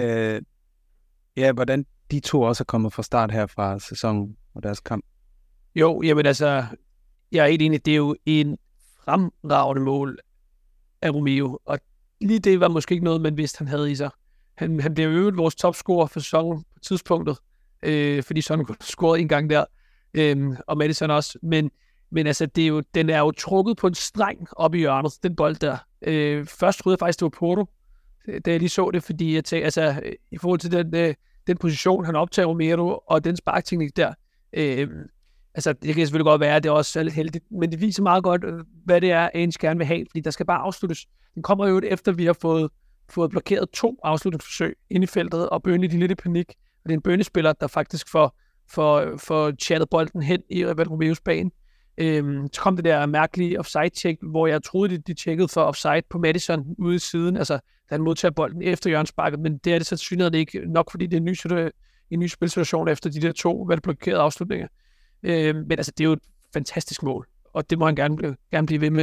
hvordan de 2 også er kommet fra start her fra sæsonen og deres kamp? Jo, jamen altså, jeg er helt enig, det er jo en fremragende mål af Romeo, og lige det var måske ikke noget, man vidste, han havde i sig. Han blev jo vores topscorer for sæsonen på tidspunktet, fordi sådan kunne score en gang der, og Maddison også, men altså, den er jo trukket på en streng op i hjørnet, den bold der. Først troede jeg faktisk, det var Porto, da jeg lige så det, fordi jeg tænkte, altså, i forhold til den position, han optager Romero, og den sparkteknik der, altså, det kan selvfølgelig godt være, at det også er lidt heldigt, men det viser meget godt, hvad det er, Ange gerne vil have, fordi der skal bare afsluttes. Den kommer jo efter, vi har fået blokeret 2 afslutningsforsøg inde i feltet, og Burnley, de er lidt i panik. Og det er en Burnley-spiller, der faktisk får chattet bolden hen i Romeros bane. Så kom det der mærkelige offside-check, hvor jeg troede, de tjekkede for offside på Maddison ude i siden, altså da han modtager bolden efter hjørnesparket, men det er det så synligheden ikke nok, fordi det er en ny spilsituation efter de der 2 blokerede afslutninger. Men altså, det er jo et fantastisk mål, og det må han gerne blive ved med.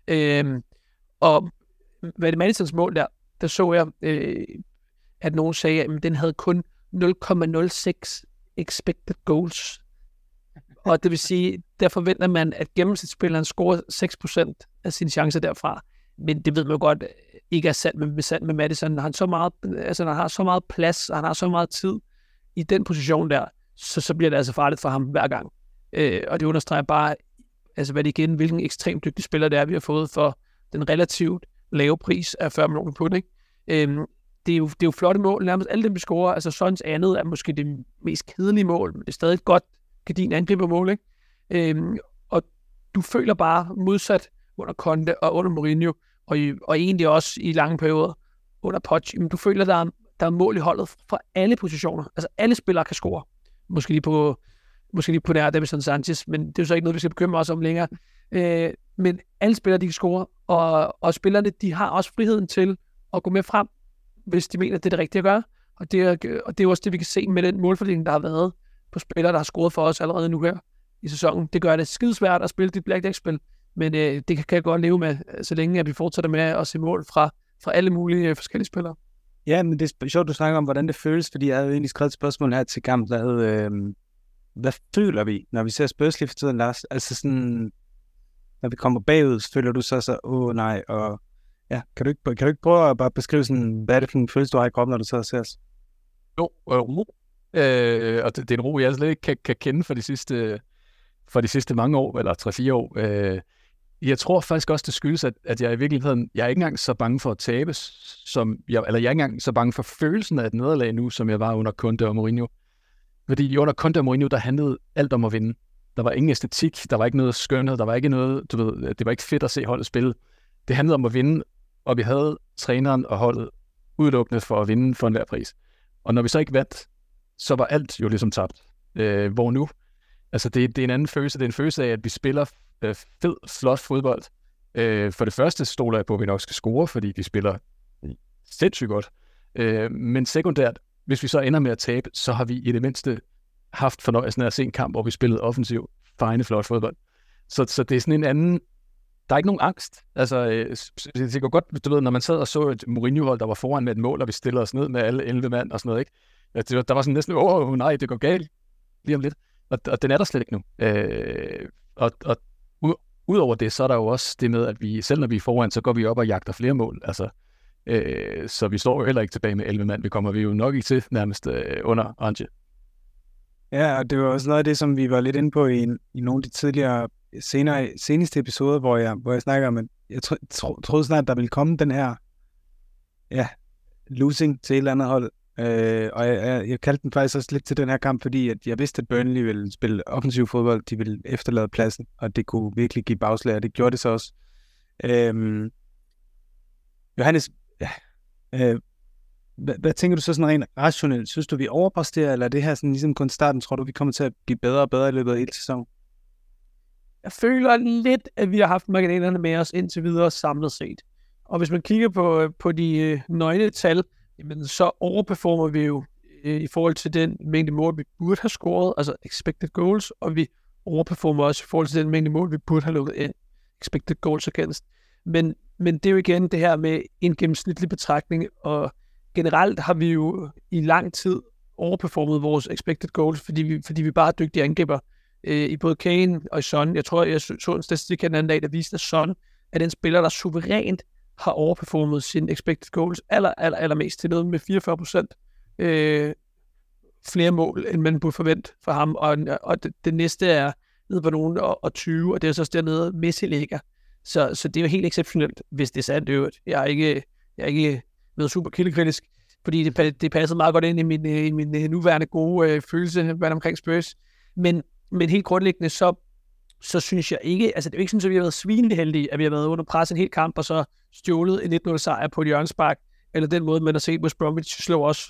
Og hvad det Maddisons mål der så jeg, at nogen sagde, at den havde kun 0,06 expected goals. Og det vil sige, der forventer man, at gennemsnitsspilleren scorer 6% af sine chancer derfra. Men det ved man godt ikke er sandt med Maddison. Han har så meget plads, og han har så meget tid i den position der, så bliver det altså farligt for ham hver gang. Og det understreger bare, altså hvilken ekstremt dygtig spiller det er, vi har fået for den relativt lave pris af 40 millioner pund, ikke? Det er jo flotte mål, nærmest alle dem, vi scorer. Altså Sons andet er måske det mest kedelige mål, men det er stadig et godt gardin angribermål, ikke? Og du føler bare modsat under Conte og under Mourinho, og egentlig også i lange perioder under Poch, men du føler, der er mål i holdet fra alle positioner. Altså alle spillere kan score. Måske lige på nær Davinson Sanchez, men det er jo så ikke noget, vi skal bekymre os om længere. Men alle spillere, de kan score, og spillerne, de har også friheden til at gå med frem, hvis de mener, det er det rigtige at gøre. Og det er jo også det, vi kan se med den målfordeling, der har været på spillere, der har scoret for os allerede nu her i sæsonen. Det gør det skidesvært at spille dit blackjack-spil, men det kan jeg godt leve med, så længe at vi fortsætter med at se mål fra alle mulige forskellige spillere. Ja, men det er sjovt, du snakker om, hvordan det føles, fordi jeg havde egentlig skrevet et spørgsmål her til kampen, der hed, hvad føler vi, når vi ser Spurs lige for tiden, Lars? Altså sådan, når vi kommer bagud, føler du så, nej, og ja, kan du ikke prøve at bare beskrive sådan, hvad er det for en følelse, du har i kroppen, når du sidder og ser os? Jo, ro. Og det er en ro, jeg slet ikke kan kende for de sidste mange år, eller 3-4 år. Jeg tror faktisk også, det skyldes, at jeg i virkeligheden, jeg er ikke engang så bange for at tabe, jeg er ikke engang så bange for følelsen af et nederlag nu, som jeg var under Conte og Mourinho. Fordi under Conte og Mourinho, der handlede alt om at vinde. Der var ingen æstetik, der var ikke noget skønhed, der var ikke noget, du ved, det var ikke fedt at se holdet spille. Det handlede om at vinde, og vi havde træneren og holdet udelukkende for at vinde for enhver pris. Og når vi så ikke vandt, så var alt jo ligesom tabt. Hvor nu? Altså det er en anden følelse. Det er en følelse af, at vi spiller fed, flot fodbold. For det første stoler jeg på, at vi nok skal score, fordi vi spiller sindssygt godt. Men sekundært, hvis vi så ender med at tabe, så har vi i det mindste haft fornøjelsen af at se en kamp, hvor vi spillede offensiv, fejne, flot fodbold. Så det er sådan en anden... Der er ikke nogen angst. Altså, det går godt, du ved, når man sad og så et Mourinho-hold, der var foran med et mål, og vi stillede os ned med alle 11 mand og sådan noget, ikke? Der var sådan næsten, nej, det går galt lige om lidt. Og den er der slet ikke nu. Og udover det, så er der jo også det med, at vi, selv når vi er foran, så går vi op og jagter flere mål. Altså, så vi står jo heller ikke tilbage med 11 mand. Vi kommer jo nok ikke til nærmest under Anje. Ja, og det var også noget af det, som vi var lidt inde på i nogle af de tidligere seneste episoder, hvor jeg snakker om, at jeg troede snart, der ville komme den her losing til et eller andet hold. Og jeg kaldte den faktisk også lidt til den her kamp, fordi at jeg vidste, at Burnley ville spille offensiv fodbold, de ville efterlade pladsen, og det kunne virkelig give bagslag, og det gjorde det så også. Johannes, hvad tænker du så sådan rent rationelt? Synes du, vi overpræsterer, eller er det her sådan ligesom kun starten? Tror du, vi kommer til at blive bedre og bedre i løbet af hele sæsonen? Jeg føler lidt, at vi har haft marginalerne med os indtil videre samlet set. Og hvis man kigger på de nøgne tal, jamen, så overperformer vi jo i forhold til den mængde mål, vi burde have scoret, altså expected goals, og vi overperformer også i forhold til den mængde mål, vi burde have lukket ind, expected goals against. Men det er jo igen det her med en gennemsnitlig betragtning, og generelt har vi jo i lang tid overperformet vores expected goals, fordi vi bare er dygtige angriber. I både Kane og i Son. Jeg tror, jeg så en statistik den anden dag, der viste, at Son er den spiller, der suverænt har overperformet sine expected goals allermest til noget med 44% flere mål, end man burde forvente for ham. Og det næste er nede på nogen og 20, og det er så også dernede, Messi ligger. Så det er jo helt exceptionelt, hvis det er sandt øvrigt. Jeg er ikke været super kildekritisk, fordi det passede meget godt ind i min nuværende gode følelse omkring Spurs. Men helt grundlæggende, så synes jeg ikke, altså det er jo ikke sådan, at vi har været svineheldige, at vi har været under pres en hel kamp, og så stjålet en 1-0 sejr på et hjørnespark, eller den måde, man har set West Bromwich slå os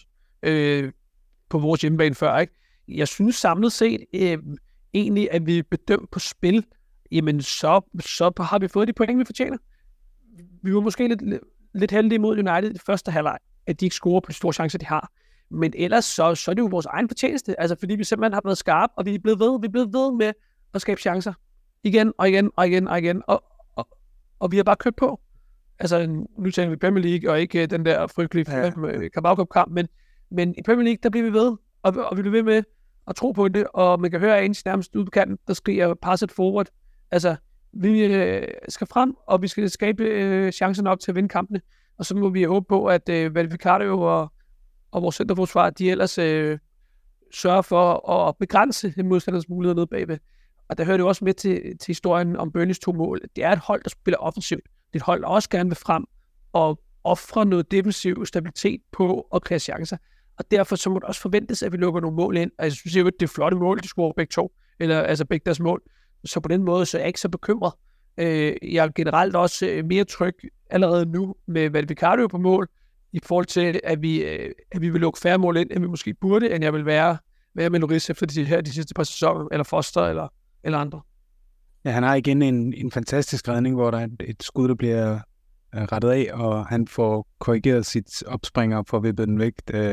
på vores hjemmebane før, ikke? Jeg synes samlet set egentlig, at vi er bedømt på spil, jamen så har vi fået de point, vi fortjener. Vi var måske lidt heldige mod United i første halvleg, at de ikke scorer på de store chancer, de har. Men ellers så er det jo vores egen fortjeneste, altså fordi vi simpelthen har været skarpe, og vi er blevet ved med at skabe chancer. Igen og igen, og vi har bare kørt på. Altså, nu taler vi Premier League, og ikke den der frygtelige Carabao Cup-kamp, men i Premier League, der bliver vi ved, og vi bliver ved med at tro på det, og man kan høre en nærmest ude på kanten, der skriger pass it forward. Altså, vi skal frem, og vi skal skabe chancer nok til at vinde kampene, og så må vi håbe på, at Valverde og vores centerforsvar, de ellers sørger for at begrænse modstanders muligheder nede bagved. Og der hører det også med til historien om Burnleys 2 mål. Det er et hold, der spiller offensivt. Det er et hold, der også gerne vil frem og ofre noget defensiv stabilitet på at kreere chancer. Og derfor så må det også forventes, at vi lukker nogle mål ind. Og jeg synes jo, at det er flotte mål, de scorer begge to. Eller altså begge deres mål. Så på den måde, så er jeg ikke så bekymret. Jeg er generelt også mere tryg allerede nu med Valverde på mål, i forhold til, at vi vil lukke færre mål ind, end vi måske burde, end jeg vil være med Lloris efter de sidste par sæsoner, eller Foster, eller andre. Ja, han har igen en fantastisk redning, hvor der er et skud, der bliver rettet af, og han får korrigeret sit opspringer for at vippe den væk.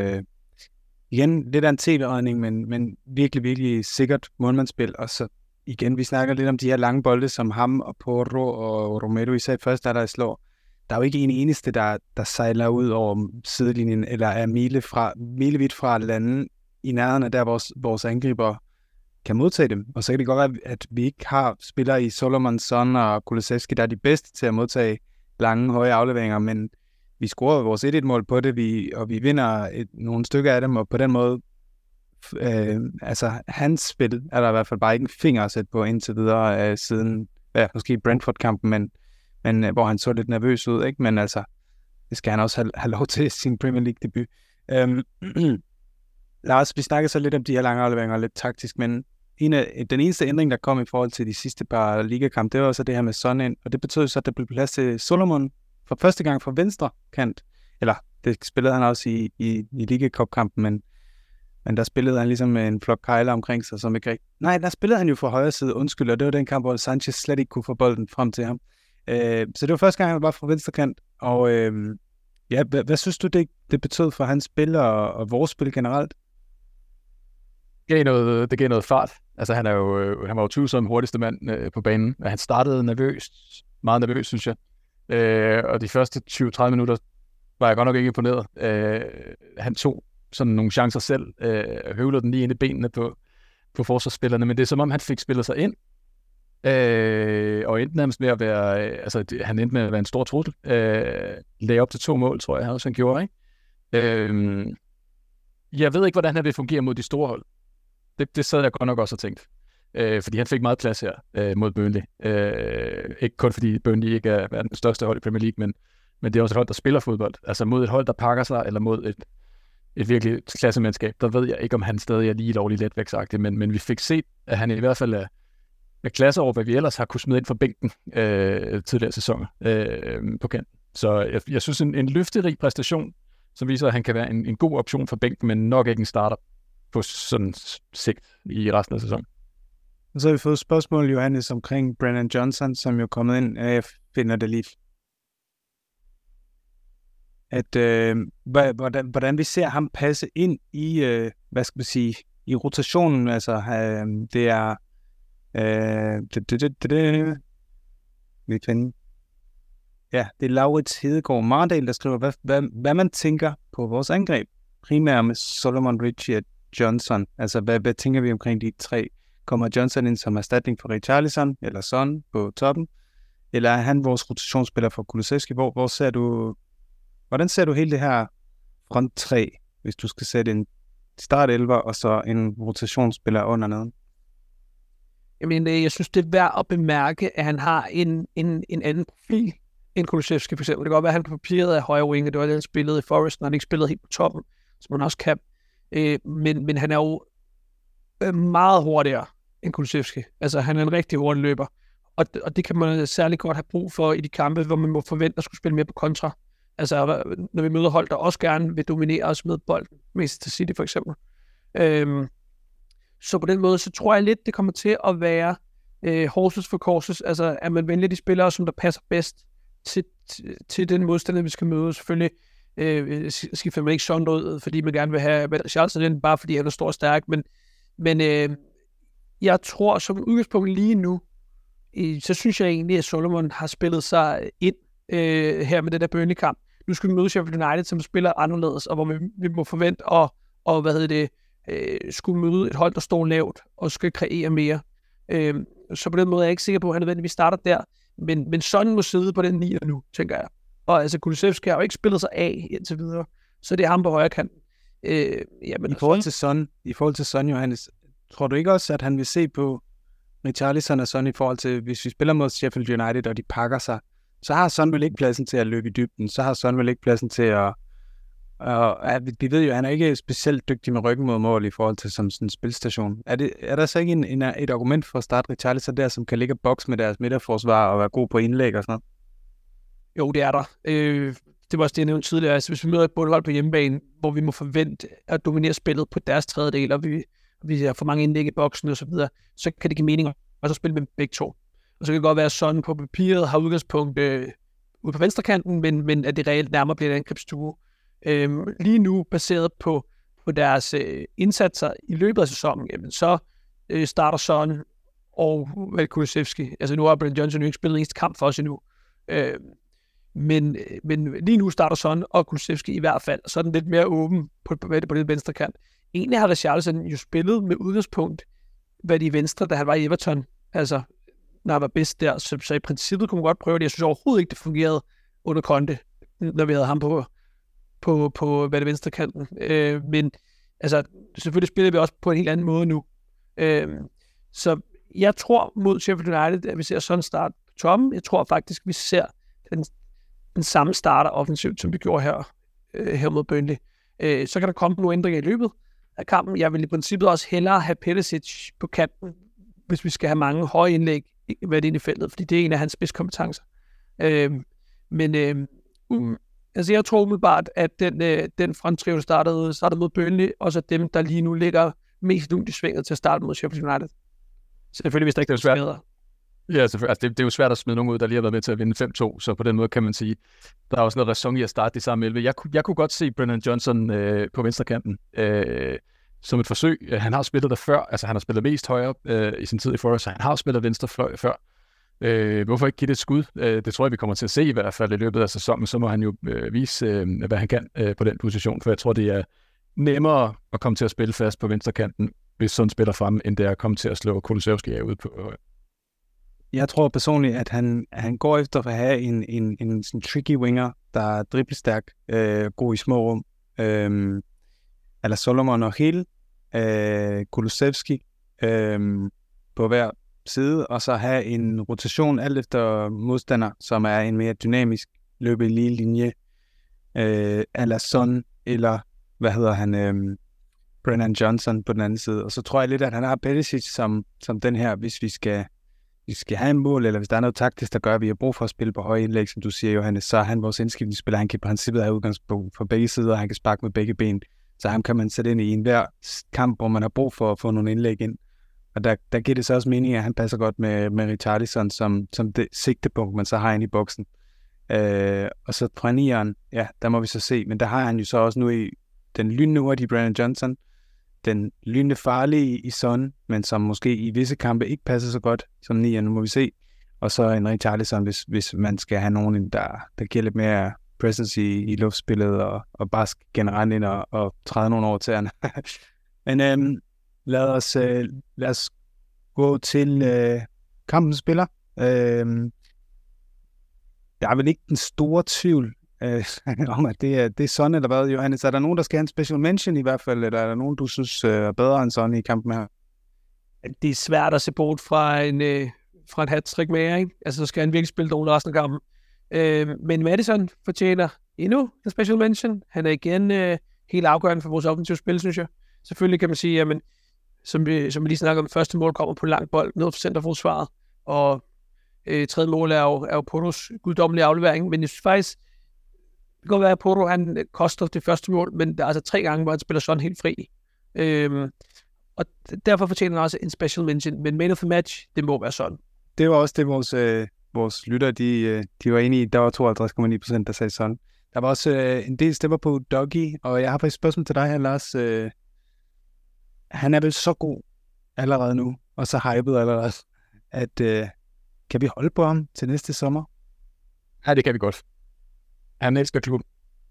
Igen, lidt af en tv-redning, men virkelig, virkelig sikkert målmandsspil, og så igen, vi snakker lidt om de her lange bolde, som ham og Porro og Romero især først der slår. Der er jo ikke en eneste, der sejler ud over sidelinjen, eller er milevidt fra landen i nærheden af der, vores angriber kan modtage dem. Og så kan det godt være, at vi ikke har spillere i Solomon, Son og Kulusevski, der er de bedste til at modtage lange, høje afleveringer, men vi scorer vores 1-1-mål på det, og vi vinder nogle stykker af dem, og på den måde, hans spil er der i hvert fald bare ikke en finger at sætte på indtil videre siden, måske Brentford-kampen, men hvor han så lidt nervøs ud, ikke? Men altså, det skal han også have lov til sin Premier League-debut. Lars, vi snakker så lidt om de her lange afleveringer, lidt taktisk, men den eneste ændring, der kom i forhold til de sidste par ligakampe, det var så det her med Son ind, og det betød så, at der blev plads til Solomon for første gang fra venstre kant. Eller det spillede han også i Liga Cup-kampen, men der spillede han ligesom med en flok kejler omkring sig, som ikke rigtig... Nej, der spillede han jo fra højre side, undskyld, og det var den kamp, hvor Sanchez slet ikke kunne få bolden frem til ham. Så det var første gang, han var fra venstre kant, og hvad synes du, det betød for hans spil og vores spil generelt? Det gav noget fart. Altså, han var jo tvivlsom hurtigste mand på banen. Han startede meget nervøs, synes jeg. Og de første 20-30 minutter var jeg godt nok ikke imponeret. Han tog sådan nogle chancer selv, høvlede den lige ind i benene på forsvarsspillerne, men det er som om, han fik spillet sig ind, og endte nærmest med at være, han endte med at være en stor trussel. Lagde op til 2 mål, tror jeg også, han gjorde, ikke? Jeg ved ikke, hvordan han vil fungere mod de store hold. Det sad jeg godt nok også og tænkt. Fordi han fik meget plads her mod Burnley. Ikke kun fordi Burnley ikke er verdens største hold i Premier League, men det er også et hold, der spiller fodbold. Altså mod et hold, der pakker sig, eller mod et virkelig klassemandskab, der ved jeg ikke, om han stadig er lige lovligt letvægtsagtig, men vi fik set, at han i hvert fald er klasse over, hvad vi ellers har kunne smide ind for bænken tidligere sæsoner på kanten. Så jeg synes, en løfterig præstation, som viser, at han kan være en god option for bænken, men nok ikke en starter på sådan sigt i resten af sæsonen. Og så har vi fået spørgsmål, Johannes, omkring Brennan Johnson, som jo er kommet ind. Jeg finder det lige. Hvordan vi ser ham passe ind i, i rotationen. Altså, det er... Ja, det er Laurits Hedegaard Mardal, der skriver, hvad man tænker på vores angreb. Primært med Solomon, Ritchie og Johnson. Altså, hvad tænker vi omkring de 3? Kommer Johnson ind som erstatning for Richarlison eller Son på toppen? Eller er han vores rotationsspiller for Kulusevski? Hvordan ser du hele det her front 3, hvis du skal sætte en startelver og så en rotationsspiller under neden? Jamen, jeg synes, det er værd at bemærke, at han har en anden profil end Kulusevski, for eksempel. Det kan godt være, at han på papiret er højre winger. Det var det, han spillede i Forest, når han ikke spillede helt på toppen, som han også kan. Men han er jo meget hurtigere end Kulusevski. Altså, han er en rigtig hurtig løber. Og det kan man særlig godt have brug for i de kampe, hvor man må forvente at skulle spille mere på kontra. Altså, når vi møder hold, der også gerne vil dominere os med bolden. Manchester City for eksempel. Så på den måde, så tror jeg lidt, det kommer til at være horses for courses. Altså, at man vælger de spillere, som der passer bedst til den modstander, vi skal møde. Selvfølgelig skifter man ikke sådan ud, fordi man gerne vil have Richarlison ind, bare fordi han er stor og stærk. Men jeg tror, som udgangspunkt lige nu, så synes jeg egentlig, at Solomon har spillet sig ind her med den der Burnley-kamp. Nu skal vi møde Sheffield United, som spiller anderledes, og hvor vi må forvente at skulle møde et hold, der står lavt og skal kreere mere. Så på den måde er jeg ikke sikker på, at han nødvendigvis starter der. Men sådan må sidde på den 9 nu, tænker jeg. Og altså, Kulusevski har jo ikke spillet sig af indtil videre, så det er ham på højre kanten. I forhold til Son, Johannes, tror du ikke også, at han vil se på Richarlison og Son i forhold til, hvis vi spiller mod Sheffield United, og de pakker sig, så har Son vel ikke pladsen til at løbe i dybden, så har Son vel ikke pladsen til at... vi ved jo, at han er ikke specielt dygtig med ryggen mod mål i forhold til som sådan en spilstation. Er der så ikke et argument for at starte Richarlison der, som kan ligge og bokse med deres midterforsvar og være god på indlæg og sådan noget? Jo, det er der. Det var også det, jeg nævnte tidligere. Altså, hvis vi møder et bundhold på hjemmebane, hvor vi må forvente at dominere spillet på deres tredjedel, og vi har for mange indlæg i boksen og så videre, så kan det give mening at så spille med begge to. Og så kan det godt være, at sådan på papiret har udgangspunkt ude på venstrekanten, men at det reelt nærmere bliver en angrebsstue. Lige nu, baseret på deres indsatser i løbet af sæsonen, jamen, så starter Son og Kulusevski. Altså nu har Brennan Johnson jo ikke spillet eneste kamp for os endnu. Men lige nu starter Son og Kulusevski i hvert fald, så er den lidt mere åben på den venstre kant. Egentlig har Richarlison jo spillet med udgangspunkt, hvad de venstre, da han var i Everton, altså når han var bedst der, så i princippet kunne man godt prøve det. Jeg synes overhovedet ikke, det fungerede under Conte, når vi havde ham på hvad det venstre kanten. Men altså, selvfølgelig spiller vi også på en helt anden måde nu. Så jeg tror mod Sheffield United, at vi ser sådan en start på toppen. Jeg tror faktisk, vi ser den samme starter offensivt, som vi gjorde her mod Burnley. Så kan der komme nogle ændringer i løbet, af kampen. Jeg vil i princippet også hellere have Perisic på kanten, hvis vi skal have mange høje indlæg været ind i feltet, fordi det er en af hans spidskompetencer. Altså jeg tror umiddelbart, at den fronttrio, der startede mod Burnley, også er dem, der lige nu ligger mest lunt i svinget til at starte mod Sheffield United. Selvfølgelig, hvis der ikke er svært. Ja, selvfølgelig. Altså, det er jo svært at smide nogen ud, der lige har været med til at vinde 5-2, så på den måde kan man sige, der er også noget ræson i at starte de samme 11. Jeg kunne godt se Brennan Johnson på venstrekanten som et forsøg. Han har spillet der før, altså han har spillet mest højre i sin tid i Forest, så han har spillet venstrefløj før. Hvorfor ikke give det et skud? Det tror jeg, vi kommer til at se i hvert fald i løbet af sæsonen, så må han jo vise, hvad han kan på den position, for jeg tror, det er nemmere at komme til at spille fast på venstrekanten, hvis sådan spiller frem, end det er at komme til at slå Kulusevski af ud på. Jeg tror personligt, at han går efter at have en sådan tricky winger, der er driblestærk, god i små rum. Eller Solomon og Hill, Kulusevski på hver side, og så have en rotation alt efter modstander, som er en mere dynamisk løbe i lige linje, eller Son, eller Brennan Johnson på den anden side. Og så tror jeg lidt, at han har Perisic som den her, hvis vi skal have en mål, eller hvis der er noget taktisk, der gør, at vi har brug for at spille på høje indlæg, som du siger, Johannes, så er han vores indskiftningsspiller. Han kan i princippet have udgangspunkt for begge sider, og han kan sparke med begge ben. Så ham kan man sætte ind i enhver kamp, hvor man har brug for at få nogle indlæg ind. Og der giver det så også mening, at han passer godt med Richarlison som det sigtepunkt, man så har inde i boksen. Og så fra nieren, ja, der må vi så se. Men der har han jo så også nu i den lynende hurtige Brennan Johnson, den lynende farlige i Son, men som måske i visse kampe ikke passer så godt som nieren, nu må vi se. Og så en Richarlison, hvis man skal have nogen, der giver lidt mere presence i luftspillet, og bare generelt ind og træde nogle over til han. Men lad os gå til kampens spiller. Der er vel ikke den store tvivl om, at det er Son eller hvad, Johannes. Er der nogen, der skal have en special mention i hvert fald, eller er der nogen, du synes er bedre end Son i kampen her? Det er svært at se bort fra en hat-trick mere, ikke? Altså, så skal han virkelig spille dårligt resten af kampen. Men Maddison fortjener endnu en special mention. Han er igen helt afgørende for vores offensive spil, synes jeg. Selvfølgelig kan man sige, at som vi lige snakker om, første mål kommer på lang bold ned for centerforsvaret, og tredje mål er jo Portos guddommelige aflevering, men jeg synes faktisk, det kan godt være, at Porto han koster det første mål, men der er altså 3 gange, hvor han spiller sådan helt fri. Og derfor fortjener han også en special mention, men man of the match, det må være sådan. Det var også det, vores lytter, de var enige i. Der var 52,9%, der sagde sådan. Der var også en del stemmer på Doggy, og jeg har faktisk et spørgsmål til dig her, Lars. Han er vel så god allerede nu, og så hyped allerede, at kan vi holde på ham til næste sommer? Ja, det kan vi godt. Han elsker klubben.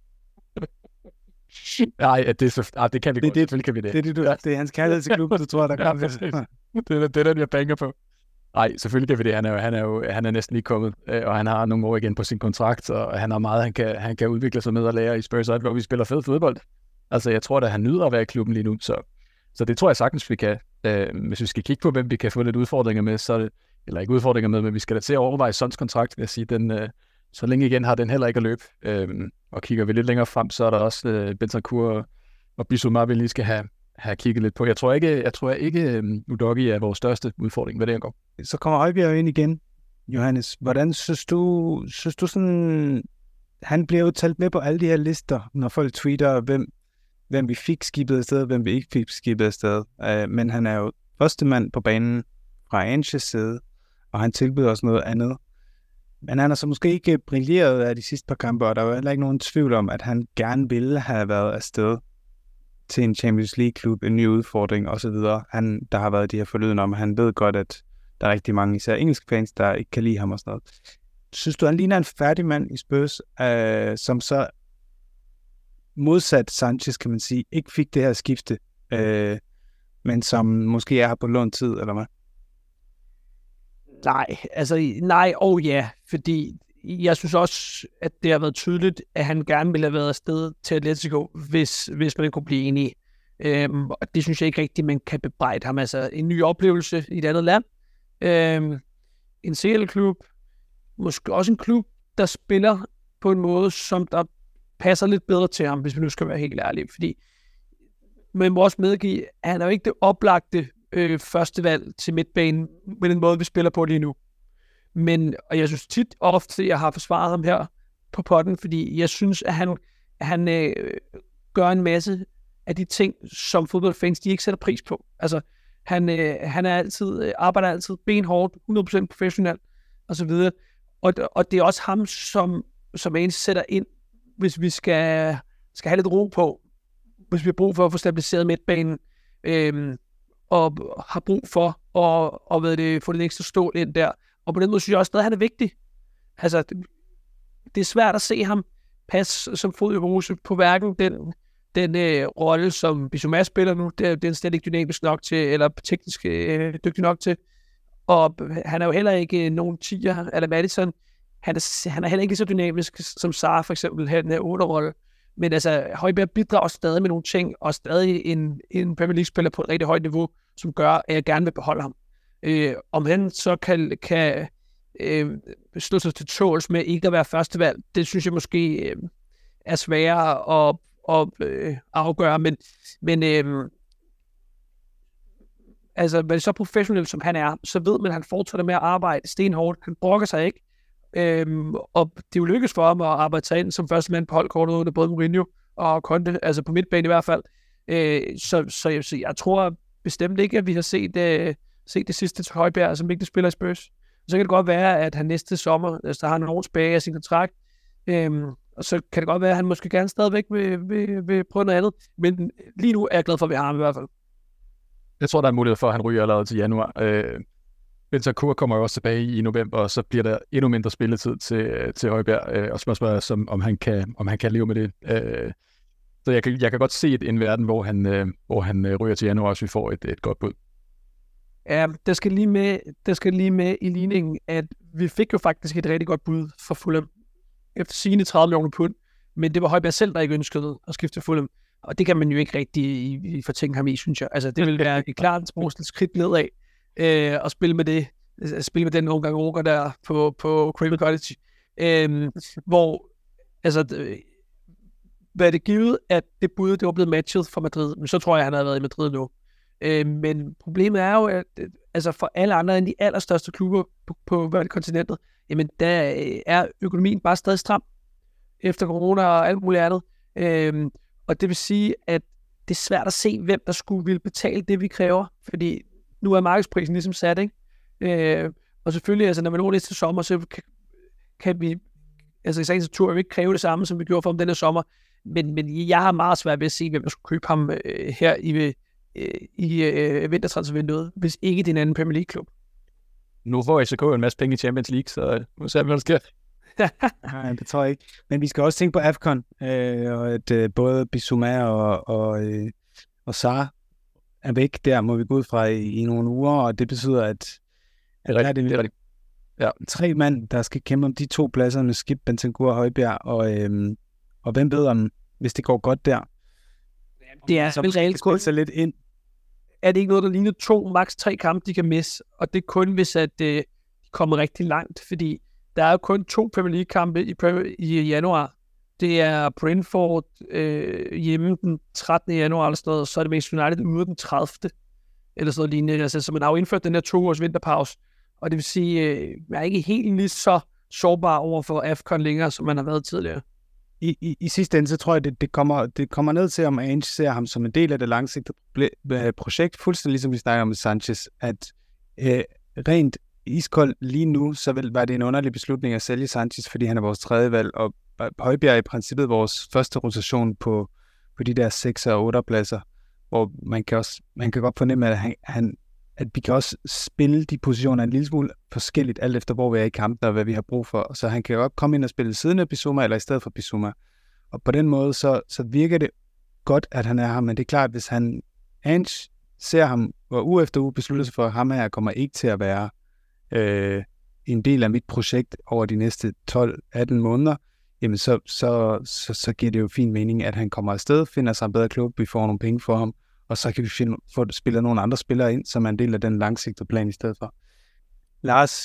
Nej, det kan vi godt. Selvfølgelig kan vi det. Det er hans kærlighed til klubben, du tror, der kommer. Det er den, jeg banker på. Nej, selvfølgelig kan vi det. Han er næsten lige kommet, og han har nogle år igen på sin kontrakt, og han har meget, han kan udvikle sig med at lære i Spurs, hvor vi spiller fed fodbold. Altså, jeg tror, at han nyder at være i klubben lige nu, så det tror jeg sagtens, vi kan. Hvis vi skal kigge på, hvem vi kan få lidt udfordringer med, eller ikke udfordringer med, men vi skal da til at overveje Sons kontrakt, vil jeg sige. Så længe igen har den heller ikke at løbe. Og kigger vi lidt længere frem, så er der også Bentancur og Bissouma, vi lige skal have kigget lidt på. Jeg tror ikke Udogi er vores største udfordring, hvad det angår. Så kommer Højbjerg ind igen, Johannes. Hvordan synes du sådan, han bliver jo talt med på alle de her lister, når folk tweeter, hvem vi fik skibet afsted, og hvem vi ikke fik skibet afsted. Men han er jo første mand på banen fra Anges side, og han tilbyder os noget andet. Men han har så måske ikke brilleret af de sidste par kampe, og der er heller ikke nogen tvivl om, at han gerne ville have været afsted til en Champions League-klub, en ny udfordring osv. Der har været de her forlyden om, han ved godt, at der er rigtig mange, især engelske fans, der ikke kan lide ham og sådan noget. Synes du, han ligner en færdig mand i Spurs, som så modsat Sanchez, kan man sige, ikke fik det her skifte, men som måske er her på lånt tid, eller hvad? Nej og ja, fordi jeg synes også, at det har været tydeligt, at han gerne ville have været afsted til Atletico, hvis man kunne blive enige. Og det synes jeg ikke rigtigt, man kan bebrejde ham. Altså en ny oplevelse i et andet land. En CL-klub, måske også en klub, der spiller på en måde, som der passer lidt bedre til ham, hvis vi nu skal være helt ærlige. Fordi men må også medgive, at han er jo ikke det oplagte første valg til midtbanen med den måde, vi spiller på lige nu. Og jeg synes tit og ofte, jeg har forsvaret ham her på potten, fordi jeg synes, at han gør en masse af de ting, som fodboldfans, de ikke sætter pris på. Altså, han arbejder altid benhårdt, 100% professionelt, og så videre. Og det er også ham, som en sætter ind, hvis vi skal have lidt ro på, hvis vi har brug for at få stabiliseret midtbanen, og har brug for at få det ekstra stål ind der. Og på den måde synes jeg også stadig, at han er vigtig. Altså, det er svært at se ham passe som fod i hose på hverken den rolle, som Bissouma spiller nu, det er slet ikke dynamisk nok til, eller teknisk dygtig nok til. Og han er jo heller ikke nogen 10'er, eller Maddison. Han er heller ikke så dynamisk som Sarr for eksempel, her den her 8'er-rolle. Men altså, Højbjerg bidrager stadig med nogle ting, og stadig en Premier League-spiller på et rigtig højt niveau, som gør, at jeg gerne vil beholde ham. Om han så kan slå sig til tåls med ikke at være førstevalg, det synes jeg måske er sværere at afgøre, men altså, hvad det så professionelt som han er, så ved man, at han fortsætter med at arbejde stenhårdt. Han brokker sig ikke. Og det er jo lykkes for ham at arbejde sig ind som første mand på holdkortet under både Mourinho og Conte, altså på midtbanen i hvert fald. Så jeg tror bestemt ikke, at vi har set det sidste til Højbjerg som vigtig spiller i Spurs. Så kan det godt være, at han næste sommer, så har han en år tilbage af sin kontrakt, og så kan det godt være, at han måske gerne stadigvæk vil prøve noget andet. Men lige nu er jeg glad for, at vi har ham i hvert fald. Jeg tror, der er mulighed for, at han ryger allerede til januar. Bentancur kommer jo også tilbage i november, og så bliver der endnu mindre spilletid til Højbjerg. Og spørgsmålet er, om han kan leve med det. Så jeg kan godt se en verden, hvor han ryger til januar, hvis vi får et godt bud. Ja, der skal lige med i ligningen, at vi fik jo faktisk et rigtig godt bud fra Fulham. Efter sigende 30 millioner pund. Men det var Højbjerg selv, der ikke ønskede at skifte til Fulham. Og det kan man jo ikke rigtig fortænke ham i, synes jeg. Altså, det vil være et klart sportsligt skridt nedad. Og spille med den nogle gange Roker der på Craven Cottage. Hvor, altså, hvad er det givet, at det bud, det var blevet matchet for Madrid, men så tror jeg, han havde været i Madrid nu. Men problemet er jo, at altså for alle andre end de allerstørste klubber på kontinentet, jamen der er økonomien bare stadig stram efter corona og alt muligt andet. Og det vil sige, at det er svært at se, hvem der skulle ville betale det, vi kræver, fordi nu er markedsprisen ligesom sat, ikke? Og selvfølgelig, altså når vi når næste sommer, så kan vi, altså i sagens natur, ikke kræve det samme, som vi gjorde for om denne sommer, men jeg har meget svært ved at se, hvem der skulle købe ham her i vintertransfervinduet, hvis ikke det er en anden Premier League-klub. Nu får FCK en masse penge i Champions League, så nu ser vi, hvad der sker. Nej, det tror jeg ikke. Men vi skal også tænke på AFCON, og at både Bissouma og Sarr er væk. Der må vi gå ud fra i nogle uger, og det betyder, at det er rigtigt. Ja. 3 mand, der skal kæmpe om de 2 pladser med Skip, Bentancur og Højbjerg, og hvem ved om, hvis det går godt der, det er vel reelt kun sig lidt ind. Er det ikke noget, der ligner 2, maks 3 kampe, de kan misse? Og det er kun, hvis at de kommer rigtig langt, fordi der er jo kun 2 Premier League-kampe i januar. Det er Brentford hjemme den 13. januar, eller sådan noget, og så er det Manchester United ude den 30. Eller sådan noget lignende. Altså, så man har jo indført den her 2 års vinterpause. Og det vil sige, at man er ikke helt lige så sårbar over for AFCON længere, som man har været tidligere. I sidste ende, så tror jeg, det kommer ned til, om Ange ser ham som en del af det langsigtede projekt, fuldstændig ligesom vi snakker om med Sanchez, at rent iskold lige nu, så var det en underlig beslutning at sælge Sanchez, fordi han er vores 3. valg, og Højbjerg er i princippet vores første rotation på de der 6 og 8 pladser, hvor man kan godt fornemme, at vi kan også spille de positioner en lille smule forskelligt, alt efter hvor vi er i kampen og hvad vi har brug for. Så han kan godt komme ind og spille siden af Bissouma, eller i stedet for Bissouma. Og på den måde, så virker det godt, at han er her, men det er klart, hvis Ange ser ham, og uge efter uge beslutter sig for, at ham her kommer ikke til at være en del af mit projekt over de næste 12-18 måneder, jamen så giver det jo fin mening, at han kommer afsted, finder sig en bedre klub, vi får nogle penge for ham, og så kan vi få spillet nogle andre spillere ind, som er en del af den langsigtede plan i stedet for. Lars,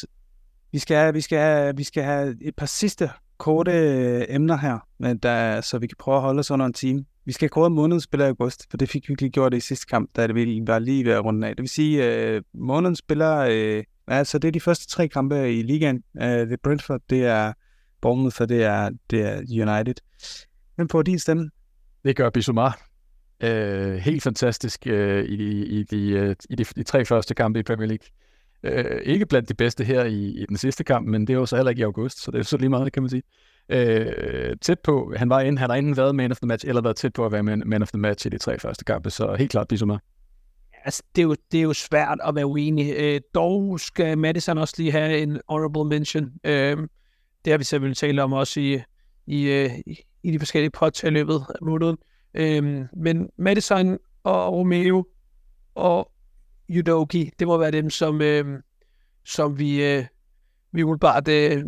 vi skal have et par sidste korte emner her, så vi kan prøve at holde os under en time. vi skal kåre månedens spiller i august, for det fik vi ikke lige gjort i sidste kamp, da det var lige ved at runde af. Det vil sige, månedens spiller, altså det er de første 3 kampe i ligaen. Det er Brentford, det er Bournemouth, og det er United. Hvem får din stemme? Det gør Bissouma. Helt fantastisk i de 3 første kampe i Premier League. Ikke blandt de bedste her i den sidste kamp, men det er jo så heller ikke i august, så det er så lige meget, kan man sige. Tæt på, han har enten været man of the match, eller været tæt på at være man of the match i de 3 første kampe, så helt klart Bissouma. Altså, det er jo svært at være uenig. Dog skal Maddison også lige have en honorable mention. Det har vi selvfølgelig talt om også i de forskellige pods i løbet af måneden. Men Maddison og Romeo og Udogie, det må være dem, som vi umiddelbart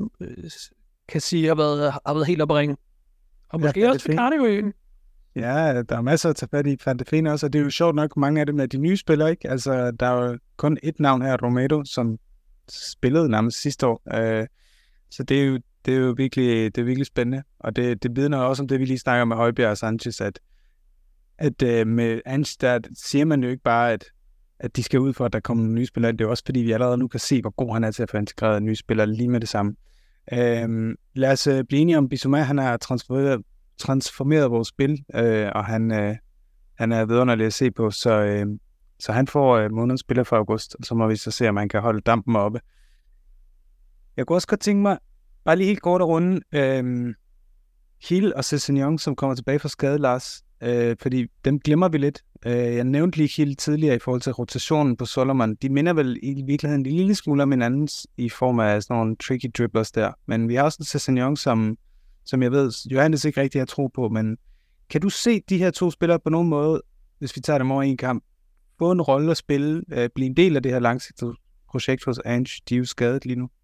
kan sige har været helt op at ringe. Og måske også for Cardiff. Ja, der er masser at tage fat i Van de Ven også, og det er jo sjovt nok, mange af dem er de nye spillere, ikke? Altså, der er jo kun et navn her, Romero, som spillede nærmest sidste år. Så det er jo virkelig spændende, og det vidner også om det, vi lige snakker med Højbjerg og Sanchez, at med Ange, der siger man jo ikke bare, at de skal ud for, at der kommer nye spillere. Det er også fordi, vi allerede nu kan se, hvor god han er til at få integreret nye spillere lige med det samme. Lad os blive enige om, Bissouma, han har transformeret vores spil, og han er vidunderlig at se på, så han får månedens spiller for august, og så må vi så se, om man kan holde dampen oppe. Jeg kunne også godt tænke mig, bare lige helt kort at runde, Hill og Sessegnon, som kommer tilbage fra skade, Lars, fordi dem glemmer vi lidt. Jeg nævnte lige Hill tidligere i forhold til rotationen på Solomon. De minder vel i virkeligheden en lille smule om hinanden i form af sådan nogle tricky dribblers der, men vi har også en Sessegnon, som jeg ved, Johannes ikke rigtig har tro på, men kan du se de her 2 spillere på nogen måde, hvis vi tager dem over en kamp, få en rolle at spille, blive en del af det her langsigtede projekt hos Ange? De er jo skadet lige nu.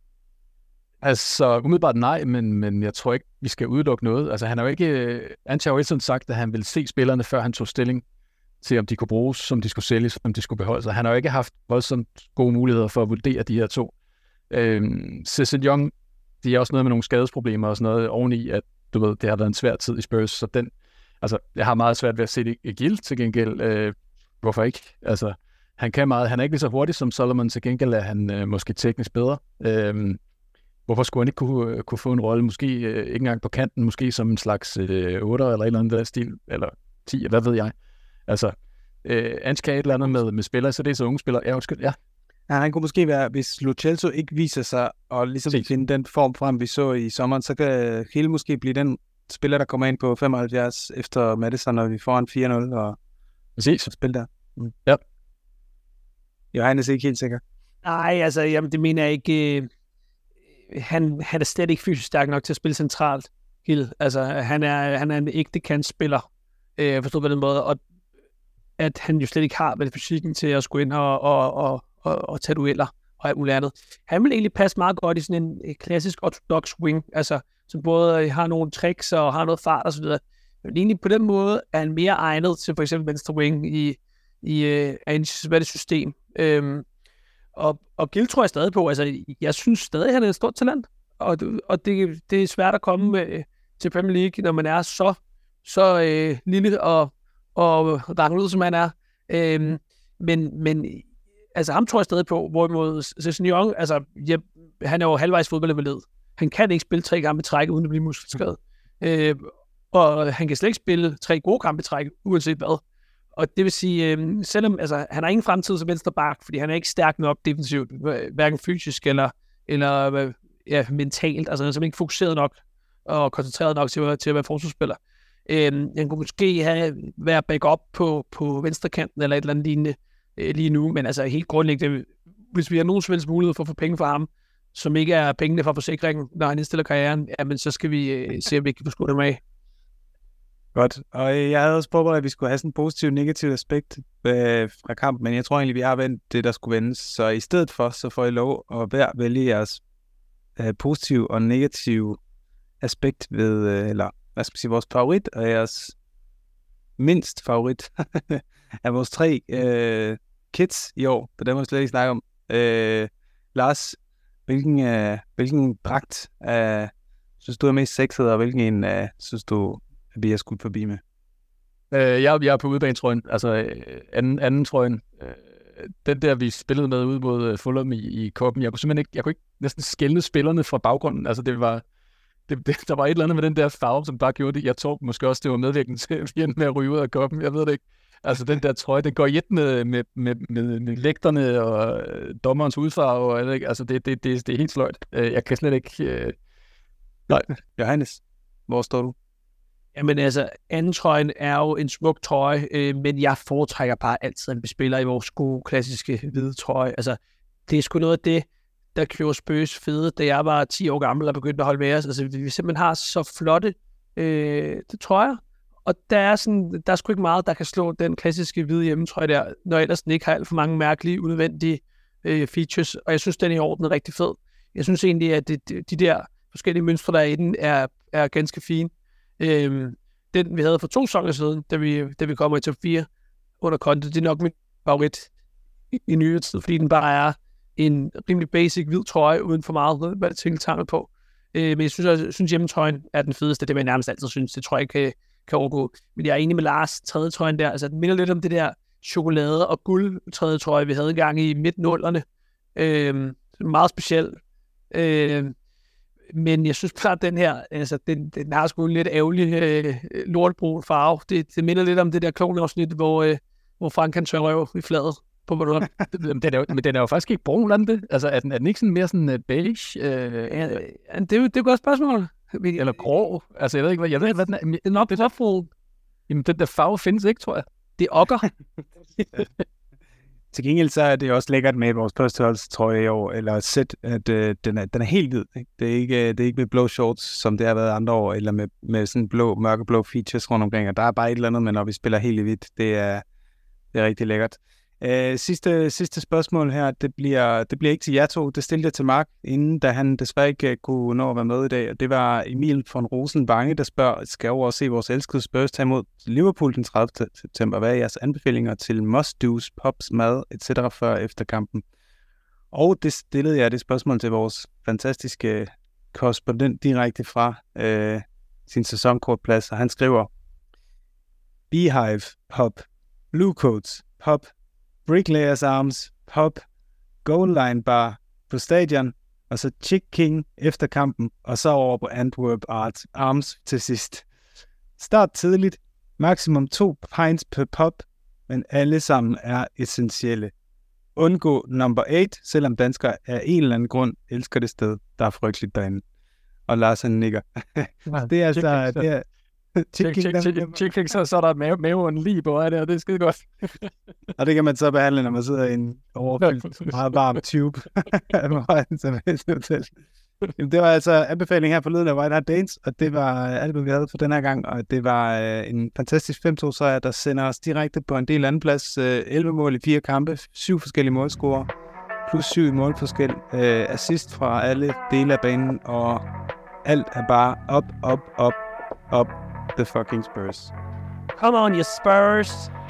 Altså, umiddelbart nej, men jeg tror ikke, vi skal udelukke noget. Altså, Ange har jo ikke sagt, at han ville se spillerne, før han tog stilling til, om de kunne bruges, som de skulle sælges, om de skulle beholde sig. Han har jo ikke haft voldsomt gode muligheder for at vurdere de her 2. Sessegnon, det er også noget med nogle skadesproblemer og sådan noget oveni, at du ved, det har været en svær tid i Spurs, så jeg har meget svært ved at se det Gil til gengæld. Hvorfor ikke? Altså, han kan meget. Han er ikke lige så hurtig som Solomon, til gengæld er han måske teknisk bedre. Hvorfor skulle han ikke kunne få en rolle, måske ikke engang på kanten, måske som en slags 8 eller et eller andet stil, eller 10, hvad ved jeg. Altså, Ange kan et eller andet med spillere, så det er så unge spillere. Ja. Ja, han kunne måske være, hvis Lo Celso ikke viser sig, og ligesom finde den form frem, vi så i sommeren, så kan Hill måske blive den spiller, der kommer ind på 75 efter Maddison, når vi får en 4-0 og spil der. Ja. Johannes er ikke helt sikker. Nej, altså, det mener jeg ikke. Han er slet ikke fysisk stærk nok til at spille centralt, Hill. Altså, han er en ægte kantspiller, forstået på den måde, og at han jo slet ikke har fysikken til at skulle ind og tage dueller og alt muligt andet. Han vil egentlig passe meget godt i sådan en klassisk orthodox wing, altså som både har nogle tricks og har noget fart og så videre. Men egentlig på den måde er han mere egnet til for eksempel venstre wing i Anges system. Og Gil tror jeg stadig på. Altså, jeg synes stadig, at han er et stort talent, og det er svært at komme til Premier League, når man er så lille og ranglet, som han er. Men altså, ham tror jeg stadig på, hvorimod Sessegnon, altså, han er jo halvvejs fodboldinvalid. Han kan ikke spille 3 kampe i træk, uden at blive muskelskadet. Og han kan slet ikke spille 3 gode kampe i træk, uanset hvad. Og det vil sige, selvom altså, han har ingen fremtid som venstre bak, fordi han er ikke stærk nok defensivt, hverken fysisk eller mentalt. Altså, han er simpelthen ikke fokuseret nok og koncentreret nok til at være forsvarsspiller. Han kunne måske være backup på venstrekanten eller et eller andet lignende lige nu, men altså helt grundlæggende, hvis vi har nogen som helst mulighed for at få penge fra ham, som ikke er pengene fra forsikringen, når han indstiller karrieren, jamen så skal vi se, om vi kan få skudt dem af. Godt, og jeg havde også forberedt, at vi skulle have sådan en positiv-negativ aspekt fra kampen, men jeg tror egentlig, vi har vendt det, der skulle vendes, så i stedet for, så får I lov at hver vælge jeres positiv og negativ aspekt ved, eller hvad skal man sige, vores favorit og jeres mindst favorit af vores 3 kids i år, for dem må vi slet ikke snakke om. Lars, hvilken dragt synes du er mest sexet, og hvilken en synes du, at vi har skudt forbi med? Jeg er på udebanetrøjen, altså anden trøjen. Den der, vi spillede med ude mod Fulham i Cupen, jeg kunne ikke næsten skelne spillerne fra baggrunden. Altså der var et eller andet med den der farve, som bare gjorde det. Jeg tror måske også, det var medvirkende til, at vi endte med at ryge ud af Cupen. Jeg ved det ikke. Altså den der trøje, den går i et med lægterne og dommerens udfarve. Og, jeg ved ikke. Altså det er helt sløjt. Jeg kan slet ikke... Nej. Johannes, hvor står du? Jamen altså, anden trøjen er jo en smuk trøje, men jeg foretrækker bare altid, at vi spiller i vores gode, klassiske hvide trøje. Altså, det er sgu noget af det, der gjorde Spurs fede, da jeg var 10 år gammel og begyndte at holde med os. Altså, vi simpelthen har så flotte trøjer, og der er sgu ikke meget, der kan slå den klassiske hvide hjemmetrøje der, når ellers den ikke har alt for mange mærkelige, unødvendige features, og jeg synes, den i orden er rigtig fed. Jeg synes egentlig, at de der forskellige mønstre, der er i den, er ganske fine. Den, vi havde for 2 sæsoner siden, da vi kommer i top 4 under Conte, det er nok min favorit i nyere tid, fordi den bare er en rimelig basic hvid trøje, uden for meget tiltangel på. Men jeg synes hjemmetrøjen er den fedeste, det vil jeg nærmest altid synes, det tror jeg kan overgå. Men jeg er enig med Lars, tredje trøjen der, altså den minder lidt om det der chokolade og guld tredje trøje, vi havde engang i midt-nullerne. Meget speciel. Men jeg synes klart, den her, altså, den har sgu en lidt ærgerlig lortbrun farve. Det minder lidt om det der klonafsnit, hvor Frank kan tørre røv i fladet på Madonna. Men den er jo faktisk ikke brun, det. Altså, er den ikke sådan mere sådan beige? Det er jo et godt spørgsmål. Eller grå? Altså, jeg ved ikke, hvad den er. Den er nok topbrun. Jamen, den der farve findes ikke, tror jeg. Det er okker. Til gengæld så er det også lækkert med vores førsteholdstrøje i år, eller sæt, at den er helt hvid. Ikke? Det er ikke med blå shorts, som det har været andre år, eller med sådan mørkeblå features rundt omkring. Og der er bare et eller andet, men når vi spiller helt i hvidt, det er rigtig lækkert. Sidste spørgsmål her, det bliver ikke til jer to, det stillede jeg til Mark, inden da han desværre ikke kunne nå at være med i dag, og det var Emil von Rosenbange, der spørger, skal over og se vores elskede Spurs tage imod Liverpool den 30. september. Hvad er jeres anbefalinger til must-do's, pops, mad, etc. før efter kampen? Og det stillede jeg det spørgsmål til vores fantastiske korrespondent direkte fra sin sæsonkortplads, og han skriver: Beehive, pop, Blue Coats, pop, Bricklayers Arms, pop, Goal Line Bar på stadion, og så Chick King efter kampen, og så over på Antwerp Arms til sidst. Start tidligt, maksimum 2 pints per pop, men alle sammen er essentielle. Undgå number 8, selvom danskere af en eller anden grund elsker det sted, der er frygteligt derinde. Og Lars han nikker. Det er altså... Det er, Chick, så er der maven lige på det, og det er skide godt. Og det kan man så behandle, når man sidder i en overfyldt, meget varm tube. Det var altså anbefaling her forleden af White Hart Danes, og det var alt, hvad vi havde for den her gang, og det var en fantastisk 5-2 sejr, der sender os direkte på en del anden plads. 11 mål i 4 kampe, 7 forskellige målscorer, plus 7 i målforskel, assist fra alle dele af banen, og alt er bare up the fucking Spurs. Come on, you Spurs!